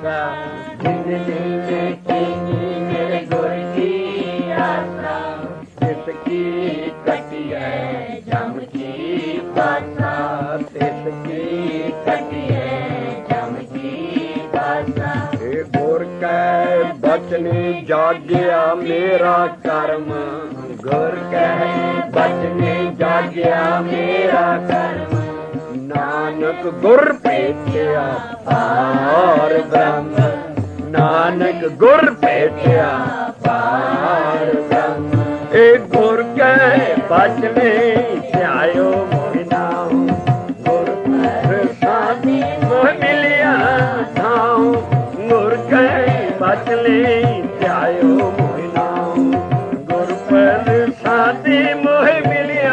आसरा जिन जिन कीनी मेरे गुर की आसरा तिसकी कटी है जम की पासा तिसकी कटी है जम की पासा गुर कै बचन जाग्या मेरा कर्म गुर कै बचन जाग्या मेरा कर्म नानक गुर भेटिया पार ब्रह्म नानक गुर भेटिया पार ब्रह्म ए गुर कै बचने ध्यायो मोहि नाम गुर प्रसादी मोह मिलिया नाम गुर कै बचने ध्यायो मोहि नाम गुर प्रसादी मोह मिलिया।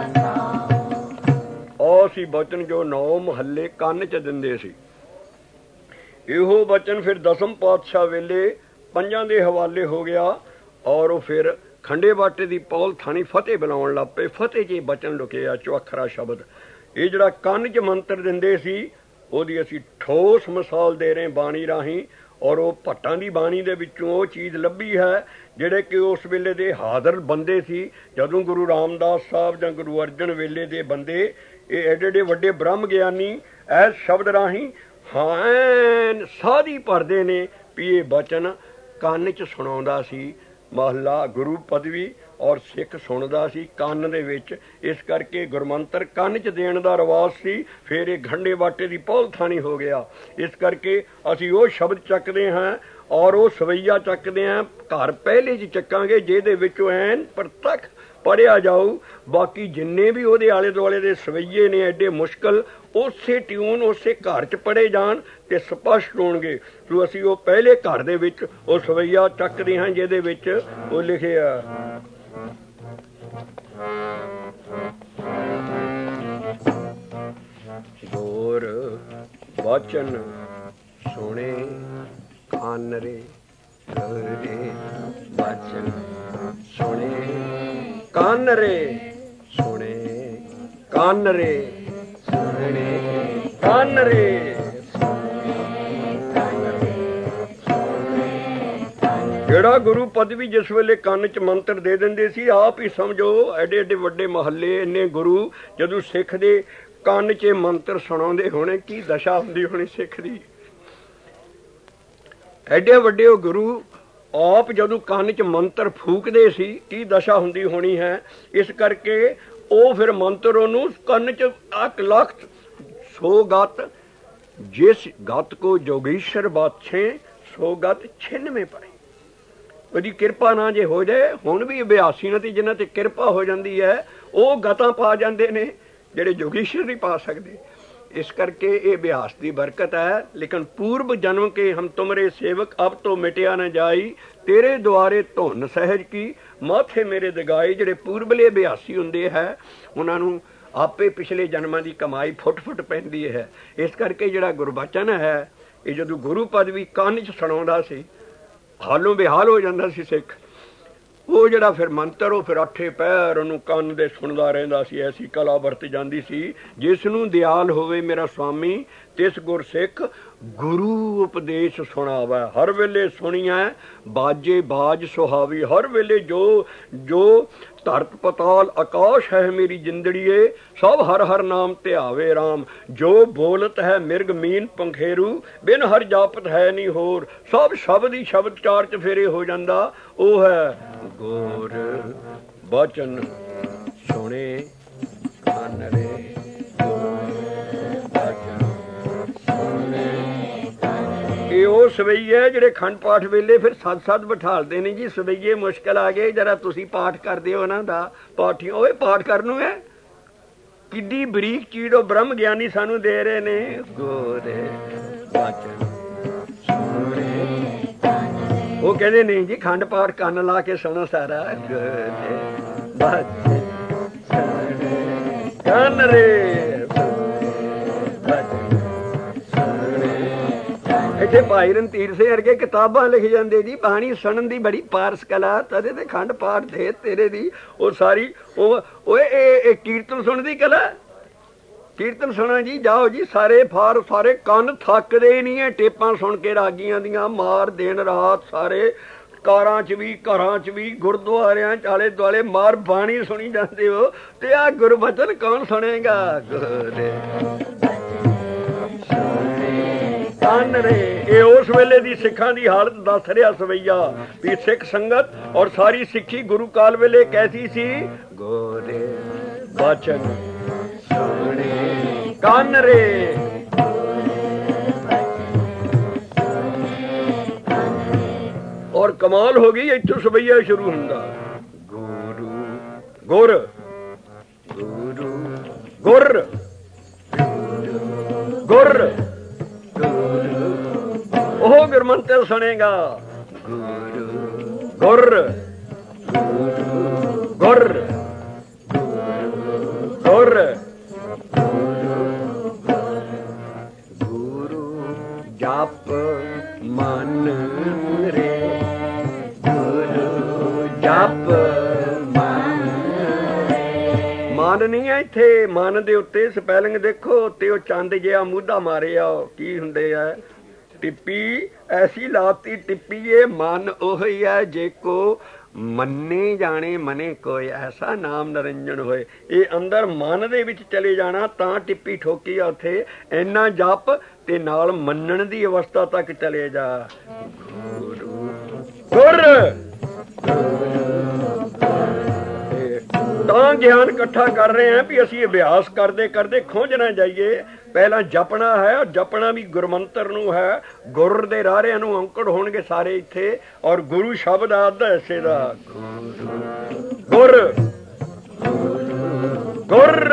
ਸੀ ਬਚਨ ਜੋ 9 ਮਹੱਲੇ ਕੰਨ ਚ ਦਿੰਦੇ ਸੀ। ਇਹੋ ਬਚਨ ਫਿਰ ਦਸਮ ਪਾਤਸ਼ਾਹ ਵੇਲੇ ਪੰਜਾਂ ਦੇ ਹਵਾਲੇ ਹੋ ਗਿਆ ਔਰ ਉਹ ਫਿਰ ਖੰਡੇ ਬਾਟੇ ਦੀ ਪੌਲ ਥਾਣੀ ਫਤਿਹ ਬੁਲਾਉਣ ਲੱਗ ਪਏ। ਫਤਿਹ 'ਚ ਬਚਨ ਲੁਕਿਆ ਚੁਆਖਰਾ ਸ਼ਬਦ। ਇਹ ਜਿਹੜਾ ਕੰਨ 'ਚ ਮੰਤਰ ਦਿੰਦੇ ਸੀ ਉਹਦੀ ਅਸੀਂ ਠੋਸ ਮਿਸਾਲ ਦੇ ਰਹੇ ਬਾਣੀ ਰਾਹੀਂ ਔਰ ਉਹ ਭੱਟਾਂ ਦੀ ਬਾਣੀ ਦੇ ਵਿੱਚੋਂ ਉਹ ਚੀਜ਼ ਲੱਭੀ ਹੈ ਜਿਹੜੇ ਕਿ ਉਸ ਵੇਲੇ ਦੇ ਹਾਜ਼ਰ ਬੰਦੇ ਸੀ। ਜਦੋਂ ਗੁਰੂ ਰਾਮਦਾਸ ਸਾਹਿਬ ਜਾਂ ਗੁਰੂ ਅਰਜਨ ਵੇਲੇ ਦੇ ਬੰਦੇ ਇਹ ਐਡੇ ਐਡੇ ਵੱਡੇ ਬ੍ਰਹਮ ਗਿਆਨੀ ਇਸ ਸ਼ਬਦ ਰਾਹੀਂ ਹਾਂ ਸਾਰੀ ਭਰਦੇ ਨੇ ਵੀ ਇਹ ਬਚਨ ਕੰਨ 'ਚ ਸੁਣਾਉਂਦਾ ਸੀ। ਮਹੱਲਾ ਗੁਰੂ ਪਦਵੀ ਔਰ ਸਿੱਖ ਸੁਣਦਾ ਸੀ ਕੰਨ ਦੇ ਵਿੱਚ। ਇਸ ਕਰਕੇ ਗੁਰਮੰਤਰ ਕੰਨ 'ਚ ਦੇਣ ਦਾ ਰਿਵਾਜ਼ ਸੀ। ਫਿਰ ਇਹ ਖੰਡੇ ਬਾਟੇ ਦੀ ਪੌਲ ਥਾਣੀ ਹੋ ਗਿਆ। ਇਸ ਕਰਕੇ ਅਸੀਂ ਉਹ ਸ਼ਬਦ ਚੱਕਦੇ ਹਾਂ ਔਰ ਉਹ ਸਵਈਆ ਚੱਕਦੇ ਹਾਂ। ਘਰ ਪਹਿਲੇ 'ਚ ਚੱਕਾਂਗੇ ਜਿਹਦੇ ਵਿੱਚੋਂ ਐਨ ਪ੍ਰਤੱਖ ਪੜ੍ਹਿਆ ਜਾਊ। ਬਾਕੀ ਜਿੰਨੇ ਵੀ ਉਹਦੇ ਆਲੇ ਦੁਆਲੇ ਦੇ ਸਵਈਏ ਨੇ ਐਡੇ ਮੁਸ਼ਕਲ ਉਸੇ ਟਿਊਨ ਉਸੇ ਘਰ 'ਚ ਪੜ੍ਹੇ ਜਾਣ ਤੇ ਸਪਸ਼ਟ ਹੋਣਗੇ। ਸੋ ਅਸੀਂ ਉਹ ਪਹਿਲੇ ਘਰ ਦੇ ਵਿੱਚ ਉਹ ਸਵਈਆ ਚੱਕਦੇ ਹਾਂ ਜਿਹਦੇ ਵਿੱਚ ਉਹ ਲਿਖਿਆ ਗੁਰ ਬਚਨ ਸੁਣੇ ਕੰਨ ਰੇ ਰੇ ਬਚਨ ਸੁਣੇ ਕੰਨ ਰੇ ਸੁਣੇ ਕੰਨ ਰੇ ਸੁਣੇ ਕੰਨ ਰੇ ਜਿਹੜਾ ਗੁਰੂ ਪਦਵੀ ਜਿਸ ਵੇਲੇ ਕੰਨ 'ਚ ਮੰਤਰ ਦੇ ਦਿੰਦੇ ਸੀ ਆਪ ਹੀ ਸਮਝੋ ਐਡੇ ਐਡੇ ਵੱਡੇ ਮਹੱਲੇ ਇੰਨੇ ਗੁਰੂ ਜਦੋਂ ਸਿੱਖ ਦੇ ਕੰਨ 'ਚ ਮੰਤਰ ਸੁਣਾਉਂਦੇ ਹੋਣੇ ਕੀ ਦਸ਼ਾ ਹੁੰਦੀ ਹੋਣੀ ਸਿੱਖ ਦੀ। ਐਡੇ ਵੱਡੇ ਉਹ ਗੁਰੂ ਆਪ ਜਦੋਂ ਕੰਨ 'ਚ ਮੰਤਰ ਫੂਕਦੇ ਸੀ ਕੀ ਦਸ਼ਾ ਹੁੰਦੀ ਹੋਣੀ ਹੈ। ਇਸ ਕਰਕੇ ਉਹ ਫਿਰ ਮੰਤਰ ਉਹਨੂੰ ਕੰਨ 'ਚ 1 ਲੱਖ 100 ਗੱਤ ਜਿਸ ਗੱਤ ਕੋ ਜੋਗੀਸ਼ਰ ਬਾਦਸ਼ੇ 100 ਗੱਤ 96 ਪੜੇ। ਉਹਦੀ ਕਿਰਪਾ ਨਾ ਜੇ ਹੋ ਜਾਏ ਹੁਣ ਵੀ ਅਭਿਆਸੀ ਨੇ ਤੇ ਜਿਹਨਾਂ ਤੇ ਕਿਰਪਾ ਹੋ ਜਾਂਦੀ ਹੈ ਉਹ ਗਤਾਂ ਪਾ ਜਾਂਦੇ ਨੇ ਜਿਹੜੇ ਜੋਗੀਸ਼ਰ ਨਹੀਂ ਪਾ ਸਕਦੇ। इस करके ये अभ्यास की बरकत है। लेकिन पूर्व जन्म के हम तुमरे सेवक अब तो मिटिया न जाई तेरे द्वारे धुन सहज की माथे मेरे दगाई। ਜਿਹੜੇ पूर्वले अभ्यासी ਹੁੰਦੇ ਹੈ ਉਹਨਾਂ ਨੂੰ ਆਪੇ ਪਿਛਲੇ ਜਨਮਾਂ ਦੀ ਕਮਾਈ ਫੁੱਟ ਫੁੱਟ ਪੈਂਦੀ ਹੈ। ਇਸ ਕਰਕੇ ਜਿਹੜਾ ਗੁਰਬਚਨ ਹੈ ਇਹ ਜਦੋਂ ਗੁਰੂ ਪਦਵੀ ਕੰਨ 'ਚ ਸੁਣਾਉਂਦਾ ਸੀ ਹਾਲੋਂ ਬੇਹਾਲ ਹੋ ਜਾਂਦਾ ਸੀ ਸਿੱਖ। ਉਹ ਜਿਹੜਾ ਫਿਰ ਮੰਤਰ ਉਹ ਫਿਰ 8 ਪਹਿਰ ਉਹਨੂੰ ਕੰਨ ਦੇ ਸੁਣਦਾ ਰਹਿੰਦਾ ਸੀ। ਐਸੀ ਕਲਾ ਵਰਤ ਜਾਂਦੀ ਸੀ ਜਿਸ ਨੂੰ ਦਿਆਲ ਹੋਵੇ ਮੇਰਾ ਸੁਆਮੀ ਤਿਸ ਗੁਰਸਿੱਖ ਗੁਰੂ ਉਪਦੇਸ਼ ਸੁਣਾਵਾ। ਹਰ ਵੇਲੇ ਸੁਣੀਐ ਬਾਜੇ ਬਾਜ ਸੁਹਾਵੀ। ਹਰ ਵੇਲੇ ਜੋ ਜੋ ਧਰਤ ਪਤਾਲ ਆਕਾਸ਼ ਹੈ ਮੇਰੀ ਜਿੰਦੜੀਏ ਸਭ ਹਰ ਹਰ ਨਾਮ ਧਿਆਵੇ ਰਾਮ। ਜੋ ਬੋਲਤ ਹੈ ਮਿਰਗ ਮੀਨ ਪੰਖੇਰੂ ਬਿਨ ਹਰ ਜਾਪਤ ਹੈ ਨਹੀਂ ਹੋਰ। ਸਭ ਸ਼ਬਦ ਹੀ ਸ਼ਬਦ ਚਾਰ ਚਫੇਰੇ ਹੋ ਜਾਂਦਾ। ਉਹ ਹੈ ਗੁਰ ਬਚਨ ਸੁਣੇ ਕੰਨ ਰੇ ਇਹ ਉਹ ਸਵਈਏ ਜਿਹੜੇ ਖੰਡ ਪਾਠ ਵੇਲੇ ਫਿਰ ਸੱਤ ਬਿਠਾਲਦੇ ਨੇ ਜੀ। ਸਵਈਏ ਮੁਸ਼ਕਿਲ ਆ ਗਏ ਜਰਾ ਤੁਸੀਂ ਪਾਠ ਕਰਦੇ ਹੋ ਉਹਨਾਂ ਦਾ ਪਾਠੀਆਂ ਓਏ ਪਾਠ ਕਰਨ ਨੂੰ ਹੈ ਕਿੱਡੀ ਬਰੀਕ ਚੀਜ਼ ਉਹ ਬ੍ਰਹਮ ਗਿਆਨੀ ਸਾਨੂੰ ਦੇ ਰਹੇ ਨੇ। ਗੋਰੇ ਬਚਨ ਉਹ ਕਹਿੰਦੇ ਨਹੀਂ ਜੀ ਖੰਡ ਪਾਠ ਕੰਨ ਲਾ ਕੇ ਸੁਣੋ ਸਾਰਾ। ਕੰਨ ਰੇ ਇੱਥੇ ਭਾਈ ਰਣਧੀਰ ਸਿੰਘ ਵਰਗੇ ਕਿਤਾਬਾਂ ਲਿਖ ਜਾਂਦੇ ਜੀ ਬਾਣੀ ਸੁਣਨ ਦੀ ਬੜੀ ਪਾਰਸ ਕਲਾ ਤਦੇ ਤੇ ਖੰਡ ਪਾਠ ਦੇ ਤੇਰੇ ਦੀ ਉਹ ਸਾਰੀ ਉਹ ਓਏ ਇਹ ਕੀਰਤਨ ਸੁਣਨ ਦੀ ਕਲਾ ਕੀਰਤਨ ਸੁਣਾ ਜੀ, ਜਾਓ ਜੀ ਸਾਰੇ ਫਾਰ, ਸਾਰੇ ਕੰਨ ਥੱਕਦੇ ਹੀ ਨਹੀਂ ਹੈ ਟੇਪਾਂ ਸੁਣ ਕੇ ਰਾਗੀਆਂ ਦੀਆਂ। ਮਾਰ ਦਿਨ ਰਾਤ ਸਾਰੇ ਕਾਰਾਂ 'ਚ ਵੀ, ਘਰਾਂ 'ਚ ਵੀ, ਗੁਰਦੁਆਰਿਆਂ 'ਚ ਆਲੇ ਦੁਆਲੇ ਮਾਰ ਬਾਣੀ ਸੁਣੀ ਜਾਂਦੇ ਹੋ। ਤੇ ਆਹ ਗੁਰਬਚਨ ਕੌਣ ਸੁਣੇਗਾ? ਕੰਨ ਰੇ। ਇਹ ਉਸ ਵੇਲੇ ਦੀ ਸਿੱਖਾਂ ਦੀ ਹਾਲਤ ਦੱਸ ਰਿਹਾ ਸਵਈਆ ਵੀ ਸਿੱਖ ਸੰਗਤ ਔਰ ਸਾਰੀ ਸਿੱਖੀ ਗੁਰੂ ਕਾਲ ਵੇਲੇ ਕੈਸੀ ਸੀ। ਗੋਰੇ ਬਚਨ ਸੁਣੇ ਕੰਨ ਰੇ। ਔਰ ਕਮਾਲ ਹੋ ਗਈ, ਇੱਥੋਂ ਸਵਈਆ ਸ਼ੁਰੂ ਹੁੰਦਾ। ਗੁਰੂ ਗੁਰ ਗੁਰੂ ਗੁਰ ਗੁਰ ਉਹ ਗੁਰਮੰਤਰ ਸੁਣੇਗਾ। ਗੁਰੂ ਗੁਰ ਗੁਰ ਗੁਰ ਗੁਰੂ ਜਪ ਮਨ ਰੇ। ਗੁਰੂ ਜਪ ਮਨ ਰੇ। ਮਨ ਨਹੀਂ ਹੈ ਇੱਥੇ, ਮਨ ਦੇ ਉੱਤੇ ਸਪੈਲਿੰਗ ਦੇਖੋ, ਉੱਤੇ ਉਹ ਚੰਦ ਜਿਹਾ ਮੂਧਾ ਮਾਰਿਆ, ਕੀ ਹੁੰਦੇ ਆ? ਟਿੱਪੀ ਐਸੀ ਲਾਤੀ ਟਿੱਪੀ। ਇਹ ਮਨ ਉਹੀ ਹੈ ਜੇ ਕੋ ਮੰਨੇ ਜਾਣੇ ਮਨੇ ਕੋਈ ਐਸਾ ਨਾਮ ਨਰੰਜਨ ਹੋਏ। ਇਹ ਅੰਦਰ ਮਨ ਦੇ ਵਿੱਚ ਚਲੇ ਜਾਣਾ ਤਾਂ ਟਿੱਪੀ ਠੋਕੀ ਆ ਉੱਥੇ। ਇੰਨਾ ਜਪ ਤੇ ਨਾਲ ਮੰਨਣ ਦੀ ਅਵਸਥਾ ਤੱਕ ਚਲੇ ਜਾ। ਗੁਰੂ ਗੁਰ ਤਾਂ ਗਿਆਨ ਇਕੱਠਾ ਕਰ ਰਹੇ ਹਾਂ ਵੀ ਅਸੀਂ ਅਭਿਆਸ ਕਰਦੇ ਕਰਦੇ ਖੁੰਝ ਨਾ ਜਾਈਏ। ਪਹਿਲਾਂ ਜਪਣਾ ਹੈ, ਔਰ ਜਪਣਾ ਵੀ ਗੁਰਮੰਤਰ ਨੂੰ ਹੈ। ਗੁਰ ਦੇ ਰਾਰਿਆਂ ਨੂੰ ਔਂਕੜ ਹੋਣਗੇ ਸਾਰੇ ਇੱਥੇ। ਔਰ ਗੁਰੂ ਸ਼ਬਦ ਆਦ ਐਸੇ ਦਾ ਗੁਰ ਗੁਰ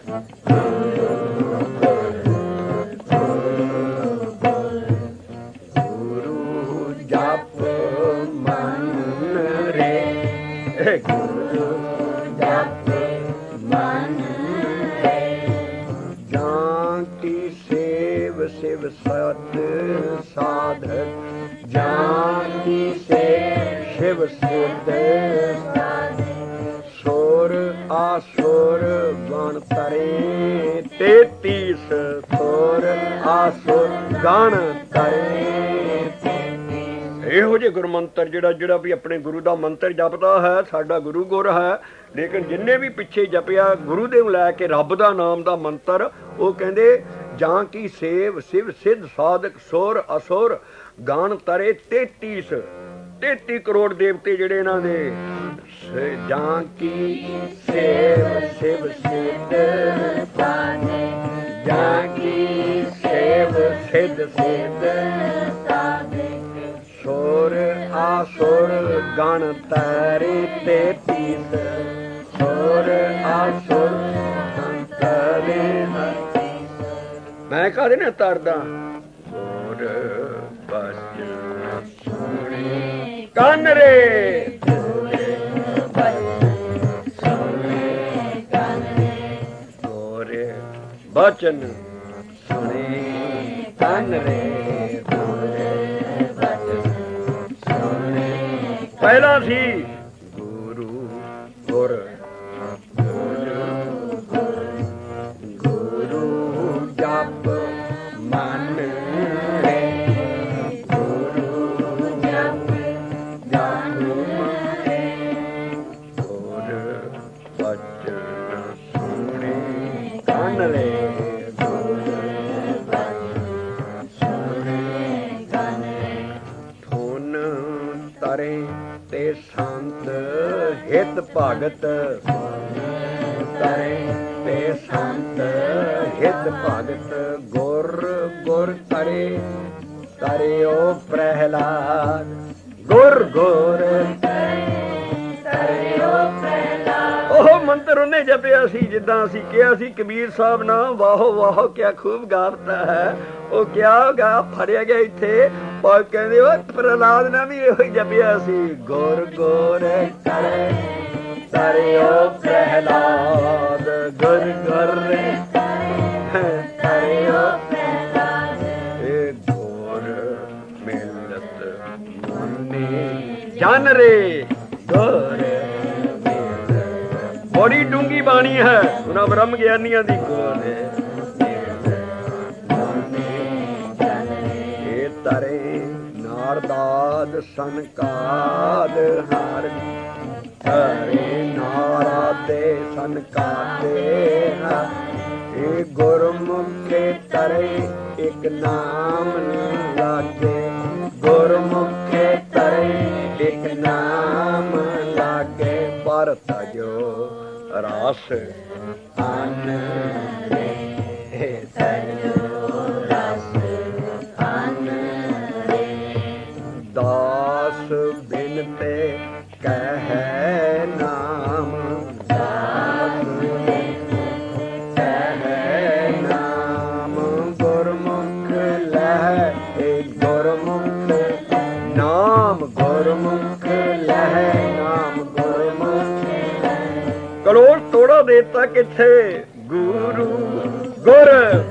ਗੁਰੂ ਜਪ ਮਨ ਰੇ। ਗੁਰੂ ਜਪ ਮਨ ਰੇ। ਜਾਂ ਕੀ ਸੇਵ ਸਿਵ ਸਤ ਸਾਧਕ। ਜਾਂ ਕੀ ਸੇਵ ਸ਼ਿਵ ਸਿਧ ਸੁਰ ਆਸੁਰ ਗਣ ਤਰੇ 33। ਸੁਰ ਆਸੁਰ ਗਣ ਤਰੇ। ਇਹੋ ਜਿਹੇ ਗੁਰਮੰਤਰ ਜਿਹੜਾ ਵੀ ਆਪਣੇ ਗੁਰੂ ਦਾ ਮੰਤਰ ਜਪਦਾ ਹੈ, ਸਾਡਾ ਗੁਰੂ ਗੁਰ ਹੈ। ਲੇਕਿਨ ਜਿੰਨੇ ਵੀ ਪਿੱਛੇ ਜਪਿਆ ਗੁਰੂ ਦੇ ਲੈ ਕੇ ਰੱਬ ਦਾ ਨਾਮ ਦਾ ਮੰਤਰ, ਉਹ ਕਹਿੰਦੇ ਜਾਂ ਕੀ ਸੇਵ ਸਿਵ ਸਿੱਧ ਸਾਧਕ ਸੁਰ ਅਸੁਰ ਗਣ ਤਰੇ 33 ਕਰੋੜ ਦੇਵਤੇ ਜਿਹੜੇ ਇਹਨਾਂ ਦੇ। ਜਾਂ ਕੀ ਸੇਵ ਸਿਵ ਸਿੱਧ ਸਾਧਕ। ਜਾਂ ਕੀ ਸੇਵ ਸਿੱਧ ਸਿੱਧ ਸੁਰ ਆਸੁਰ ਗਣ ਤਰੇ 33। ਸੁਰ ਆਸੁਰ ਗਣ ਤਰੇ। ਮੈਂ ਕਾਹਦੇ ਨਾਲ ਤਰਦਾ? ਗੁਰ ਬਚਨ ਸੁਣੇ ਕੰਨ ਰੇ। ਗੁਰ ਬਚਨ ਸੁਣੇ ਕੰਨ ਰੇ। ਪਹਿਲਾ ਸੀ ਗੁਰੂ ਗੁਰ ਗੁਰੂ ਜਪ ਮਨ ਰੇ। ਗੁਰੂ ਜਪ ਮਨ ਰੇ। ਗੁਰ ਬਚਨ ਸੁਣੇ ਕੰਨ ਰੇ। ਧੁਨ ਤਰੇ ਤੇ ਸੰਤ ਹਿਤ ਭਗਤ। ਤਰੇ ਤੇ ਸੰਤ ਹਿਤ ਭਗਤ। ਗੁਰ ਗੁਰ ਤਰੇ ਤਰਿਓ ਪ੍ਰਹਿਲਾਦ। ਗੁਰ ਗੁਰ ਤਰਿਓ ਪ੍ਰਹਿਲਾਦ। ਉਹ ਮੰਤਰ ਉਹਨੇ ਜਪਿਆ ਸੀ ਜਿੱਦਾਂ ਅਸੀਂ ਕਿਹਾ ਸੀ ਕਬੀਰ ਸਾਹਿਬ ਨਾ ਵਾਹੋ ਵਾਹੋ ਕਿਆ ਖੂਬ ਗਾਤਾ ਹੈ। ਉਹ ਕਿਆ ਗਾ ਫੜਿਆ ਗਿਆ ਇੱਥੇ। ਪਰ ਕਹਿੰਦੇ ਉਹ ਪ੍ਰਹਲਾਦ ਨੇ ਵੀ ਇਹੋ ਹੀ ਜਪਿਆ ਸੀ। ਗੁਰ ਗੁਰ ਤਰੇ ਤਰਿਓ ਪ੍ਰਹਿਲਾਦ। ਗੁਰ ਗੁਰ ਤਰਿਓ ਪ੍ਰਹਿਲਾਦ। ਇਹ ਗੁਰ ਮਿਲਤ ਮੰਨੇ ਜਨ ਰੇ। ਗੁਰ ਬੜੀ ਡੂੰਗੀ ਬਾਣੀ ਹੈ ਉਹਨਾਂ ਬ੍ਰਹਮ ਗਿਆਨੀਆਂ ਦੀ। ਗੁਰ ਸਾਧ ਸੰਕਾਦ ਹਾਰ ਹਰੇ ਨਾਰਾ ਦੇ ਸੰਕਾਦੇ ਇਹ ਗੁਰਮੁਖੇ ਤਰੇ ਇੱਕ ਨਾਮ ਲਾਗੇ ਗੁਰਮੁਖੇ ਤਰੇ ਇੱਕ ਨਾਮ ਲਾਗੇ ਭਰਤ ਜੋ ਰਸ ਅਨ ਰੇ ਤਜੋ ਰਸ ਅਨ ਰੇ ਦਾਸ ਬਿਨ ਤੇ ਕਹਿ ਨਾਮ ਦਾਸ ਕਹਿ ਨਾਮ ਗੁਰਮੁਖ ਲਹਿ ਗੁਰਮੁਖ ਨਾਮ ਗੁਰਮੁਖ ਲਹਿ ਨਾਮ ਗੁਰਮੁਖ ਕਲੋਲ ਤੋੜਾ ਦੇਤਾ ਕਿੱਥੇ ਗੁਰੂ ਗੁਰ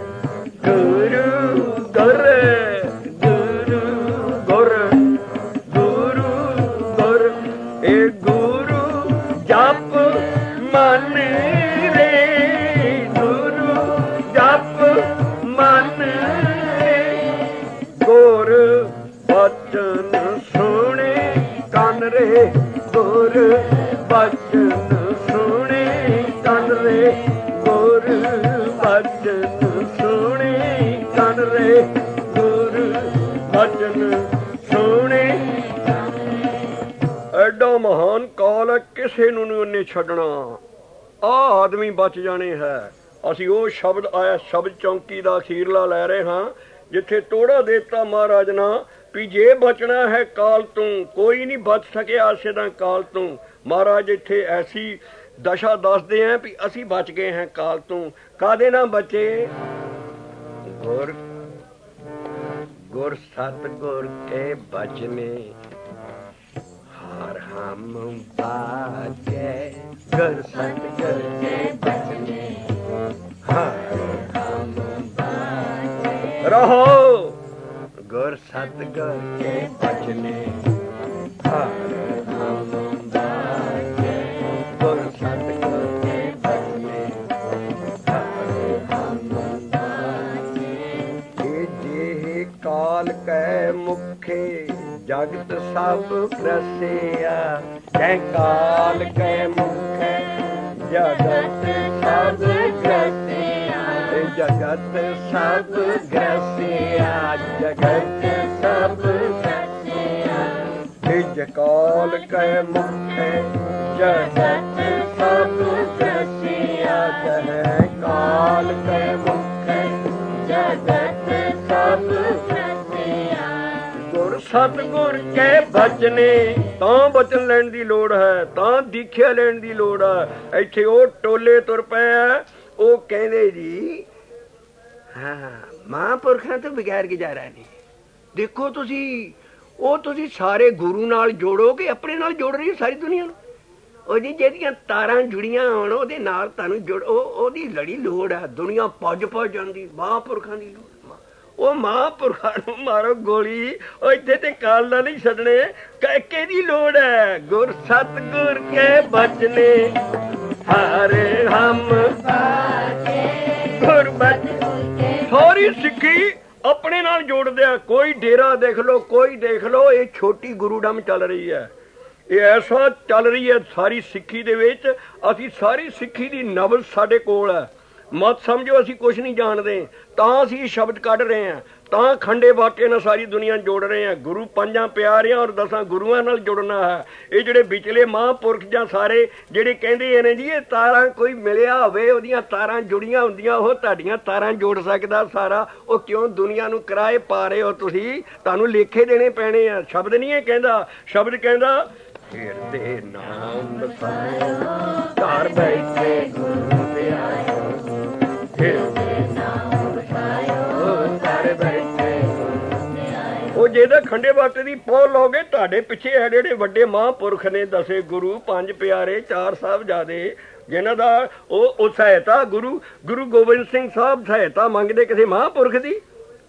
ਗੁਰੂ ਗੁਰ ਗੁਰੂ ਗੁਰ ਗੁਰੂ ਗੁਰ ਇਹ ਗੁਰੂ ਜਪ ਮਨ ਰੇ ਗੁਰੂ ਜਪ ਮਨ ਰੇ ਗੁਰ ਬਚਨ ਸੁਣੇ ਕੰਨ ਰੇ ਗੁਰ ਬਚਨ ਸੁਣੇ ਕੰਨ ਰੇ ਗੁਰ ਬਚਨ ਸੁਣੇ ਕੰਨ ਰੇ ਗੁਰ ਬਚਨ ਸੁਣੇ ਐਡਾ ਮਹਾਨ ਕਾਲ ਕਿਸੇ ਨੂੰ ਨਹੀਂ ਉਹਨੇ ਛੱਡਣਾ ਆਹ ਆਦਮੀ ਬਚ ਜਾਣੇ ਹੈ ਅਸੀਂ ਉਹ ਸ਼ਬਦ ਆਇਆ ਸ਼ਬਦ ਚੌਂਕੀ ਦਾ ਅਖੀਰਲਾ ਲੈ ਰਹੇ ਹਾਂ ਜਿੱਥੇ ਤੋੜਾ ਦੇਤਾ ਮਹਾਰਾਜ ਨਾ ਵੀ ਜੇ ਬਚਣਾ ਹੈ ਕਾਲ ਤੋਂ ਕੋਈ ਨਹੀਂ ਬਚ ਸਕਿਆ ਆਸੇ ਦਾ ਕਾਲ ਤੋਂ ਮਹਾਰਾਜ ਇੱਥੇ ਐਸੀ ਦਸ਼ਾ ਦੱਸਦੇ ਆ ਵੀ ਅਸੀਂ ਬਚ ਗਏ ਹਾਂ ਕਾਲ ਤੋਂ ਕਾਹਦੇ ਨਾਲ ਬਚੇ ਗੁਰ ਗੁਰ ਸਤਿਗੁਰ ਕੇ ਬਚਨੇ ਹਰ ਹਮ ਬਾਜੇ ਗੁਰ ਸਤਿਗੁਰ ਕੇ ਬਚਨੇ ਹਰ ਹਮ ਬਾਜੇ ਰਹੋ ਗੁਰ ਸਤਿਗੁਰ ਕੇ ਬਚਨੇ ਹਰ ਹਮ ਬਾਜੇ ਗੁਰ ਸਤਿਗੁਰ ਕੇ ਬਚਨੇ ਹਰ ਹਮ ਬਾਜੇ ਜੇ ਕਾਲ ਕੈ ਮੁਖੇ ਜਗਤ ਸਭ ਪ੍ਰਸਿਆ ਜੈ ਕਾਲ ਕੈ ਮੁਖੇ ਜਗਤ ਸਭ ਪ੍ਰਸਿਆ ਜਗਤ ਸਭ ਗ੍ਰਸਿਆ ਜਗਤ ਸਭ ਗ੍ਰਸਿਆ ਤਿਜ ਕਾਲ ਕੈ ਮੁਖੇ ਜਗਤ ਸਭ ਗ੍ਰਸਿਆ ਜੈ ਕਾਲ ਕੈ ਮੁਖੇ ਜਗਤ ਸਭ ਗ੍ਰਸਿਆ ਗੁਰ ਸਤਿਗੁਰ ਕੇ ਬਚਨੇ ਤਾਂ ਬਚਨ ਲੈਣ ਦੀ ਲੋੜ ਹੈ ਤਾਂ ਦੀਖਿਆ ਲੈਣ ਦੀ ਲੋੜ ਹੈ ਇੱਥੇ ਉਹ ਟੋਲੇ ਤੁਰ ਪਏ ਆ ਉਹ ਕਹਿੰਦੇ ਜੀ ਹਾਂ ਮਹਾਂਪੁਰਖਾਂ ਤੋਂ ਬਗੈਰ ਗੁਜ਼ਾਰਾ ਨਹੀਂ ਦੇਖੋ ਤੁਸੀਂ ਉਹ ਤੁਸੀਂ ਸਾਰੇ ਗੁਰੂ ਨਾਲ ਜੋੜੋ ਕਿ ਆਪਣੇ ਨਾਲ ਜੋੜ ਰਹੀ ਸਾਰੀ ਦੁਨੀਆ ਨੂੰ ਉਹਦੀ ਜਿਹੜੀਆਂ ਤਾਰਾਂ ਜੁੜੀਆਂ ਹੋਣ ਉਹਦੇ ਨਾਲ ਤੁਹਾਨੂੰ ਜੁੜ ਉਹਦੀ ਲੜੀ ਲੋੜ ਹੈ ਦੁਨੀਆ ਭੱਜ ਜਾਂਦੀ ਮਹਾਂਪੁਰਖਾਂ ਦੀ ਲੋੜ ਉਹ ਮਹਾਂਪੁਰਖਾਂ ਨੂੰ ਮਾਰੋ ਗੋਲੀ ਉਹ ਇੱਥੇ ਤੇ ਕਾਲ ਨਾਲ ਨਹੀਂ ਛੱਡਣੇ ਕਿਹਦੀ ਲੋੜ ਹੈ ਗੁਰ ਸਤਿਗੁਰ ਕੇ ਬਚਨੇ ਹਰੇ ਹਮ ਗੁਰ ਬਚਨੇ ਸਾਰੀ ਸਿੱਖੀ ਆਪਣੇ ਨਾਲ ਜੋੜਦੇ ਆ ਕੋਈ ਡੇਰਾ ਦੇਖ ਲਓ ਕੋਈ ਦੇਖ ਲਓ ਇਹ ਛੋਟੀ ਗੁਰੂਡਮ ਚੱਲ ਰਹੀ ਹੈ ਇਹ ਐਸਾ ਚੱਲ ਰਹੀ ਹੈ ਸਾਰੀ ਸਿੱਖੀ ਦੇ ਵਿੱਚ ਅਸੀਂ ਸਾਰੀ ਸਿੱਖੀ ਦੀ ਨਬਜ਼ ਸਾਡੇ ਕੋਲ ਹੈ ਮਤ ਸਮਝੋ ਅਸੀਂ ਕੁਛ ਨਹੀਂ ਜਾਣਦੇ ਤਾਂ ਅਸੀਂ ਸ਼ਬਦ ਕੱਢ ਰਹੇ ਹਾਂ ਤਾਂ ਖੰਡੇ ਬਾਟੇ ਨਾਲ ਸਾਰੀ ਦੁਨੀਆ ਜੋੜ ਰਹੇ ਹਾਂ ਗੁਰੂ ਪੰਜਾਂ ਪਿਆਰਿਆਂ ਔਰ 10 ਗੁਰੂਆਂ ਨਾਲ ਜੁੜਨਾ ਹੈ ਇਹ ਜਿਹੜੇ ਵਿਚਲੇ ਮਹਾਂਪੁਰਖ ਜਾਂ ਸਾਰੇ ਜਿਹੜੇ ਕਹਿੰਦੇ ਨੇ ਜੀ ਇਹ ਤਾਰਾਂ ਕੋਈ ਮਿਲਿਆ ਹੋਵੇ ਉਹਦੀਆਂ ਤਾਰਾਂ ਜੁੜੀਆਂ ਹੁੰਦੀਆਂ ਉਹ ਤੁਹਾਡੀਆਂ ਤਾਰਾਂ ਜੋੜ ਸਕਦਾ ਸਾਰਾ ਉਹ ਕਿਉਂ ਦੁਨੀਆ ਨੂੰ ਕਿਰਾਏ ਪਾ ਰਹੇ ਹੋ ਤੁਸੀਂ ਤੁਹਾਨੂੰ ਲੇਖੇ ਦੇਣੇ ਪੈਣੇ ਆ ਸ਼ਬਦ ਨਹੀਂ ਇਹ ਕਹਿੰਦਾ ਸ਼ਬਦ ਕਹਿੰਦਾ ਹਿਰਦੇ ਨਾਮ ਵਸਾਇਓ ਘਰ ਬੈਠੇ ਗੁਰੂ ਦੇ ਆਇਓ ਹਿਰਦੇ ਨਾਮ ਵਸਾਇਓ ਘਰ ਬੈਠੇ ਉਹ ਜਿਹਦਾ ਖੰਡੇ ਬਾਟੇ ਦੀ ਪੋਹ ਲਓਗੇ ਤੁਹਾਡੇ ਪਿੱਛੇ ਹੈ ਜਿਹੜੇ ਵੱਡੇ ਮਹਾਂਪੁਰਖ ਨੇ 10 ਗੁਰੂ 5 ਪਿਆਰੇ 4 ਸਾਹਿਬਜ਼ਾਦੇ ਜਿਨ੍ਹਾਂ ਦਾ ਉਹ ਸਹਾਇਤਾ ਗੁਰੂ ਗੋਬਿੰਦ ਸਿੰਘ ਸਾਹਿਬ ਸਹਾਇਤਾ ਮੰਗਦੇ ਕਿਸੇ ਮਹਾਂਪੁਰਖ ਦੀ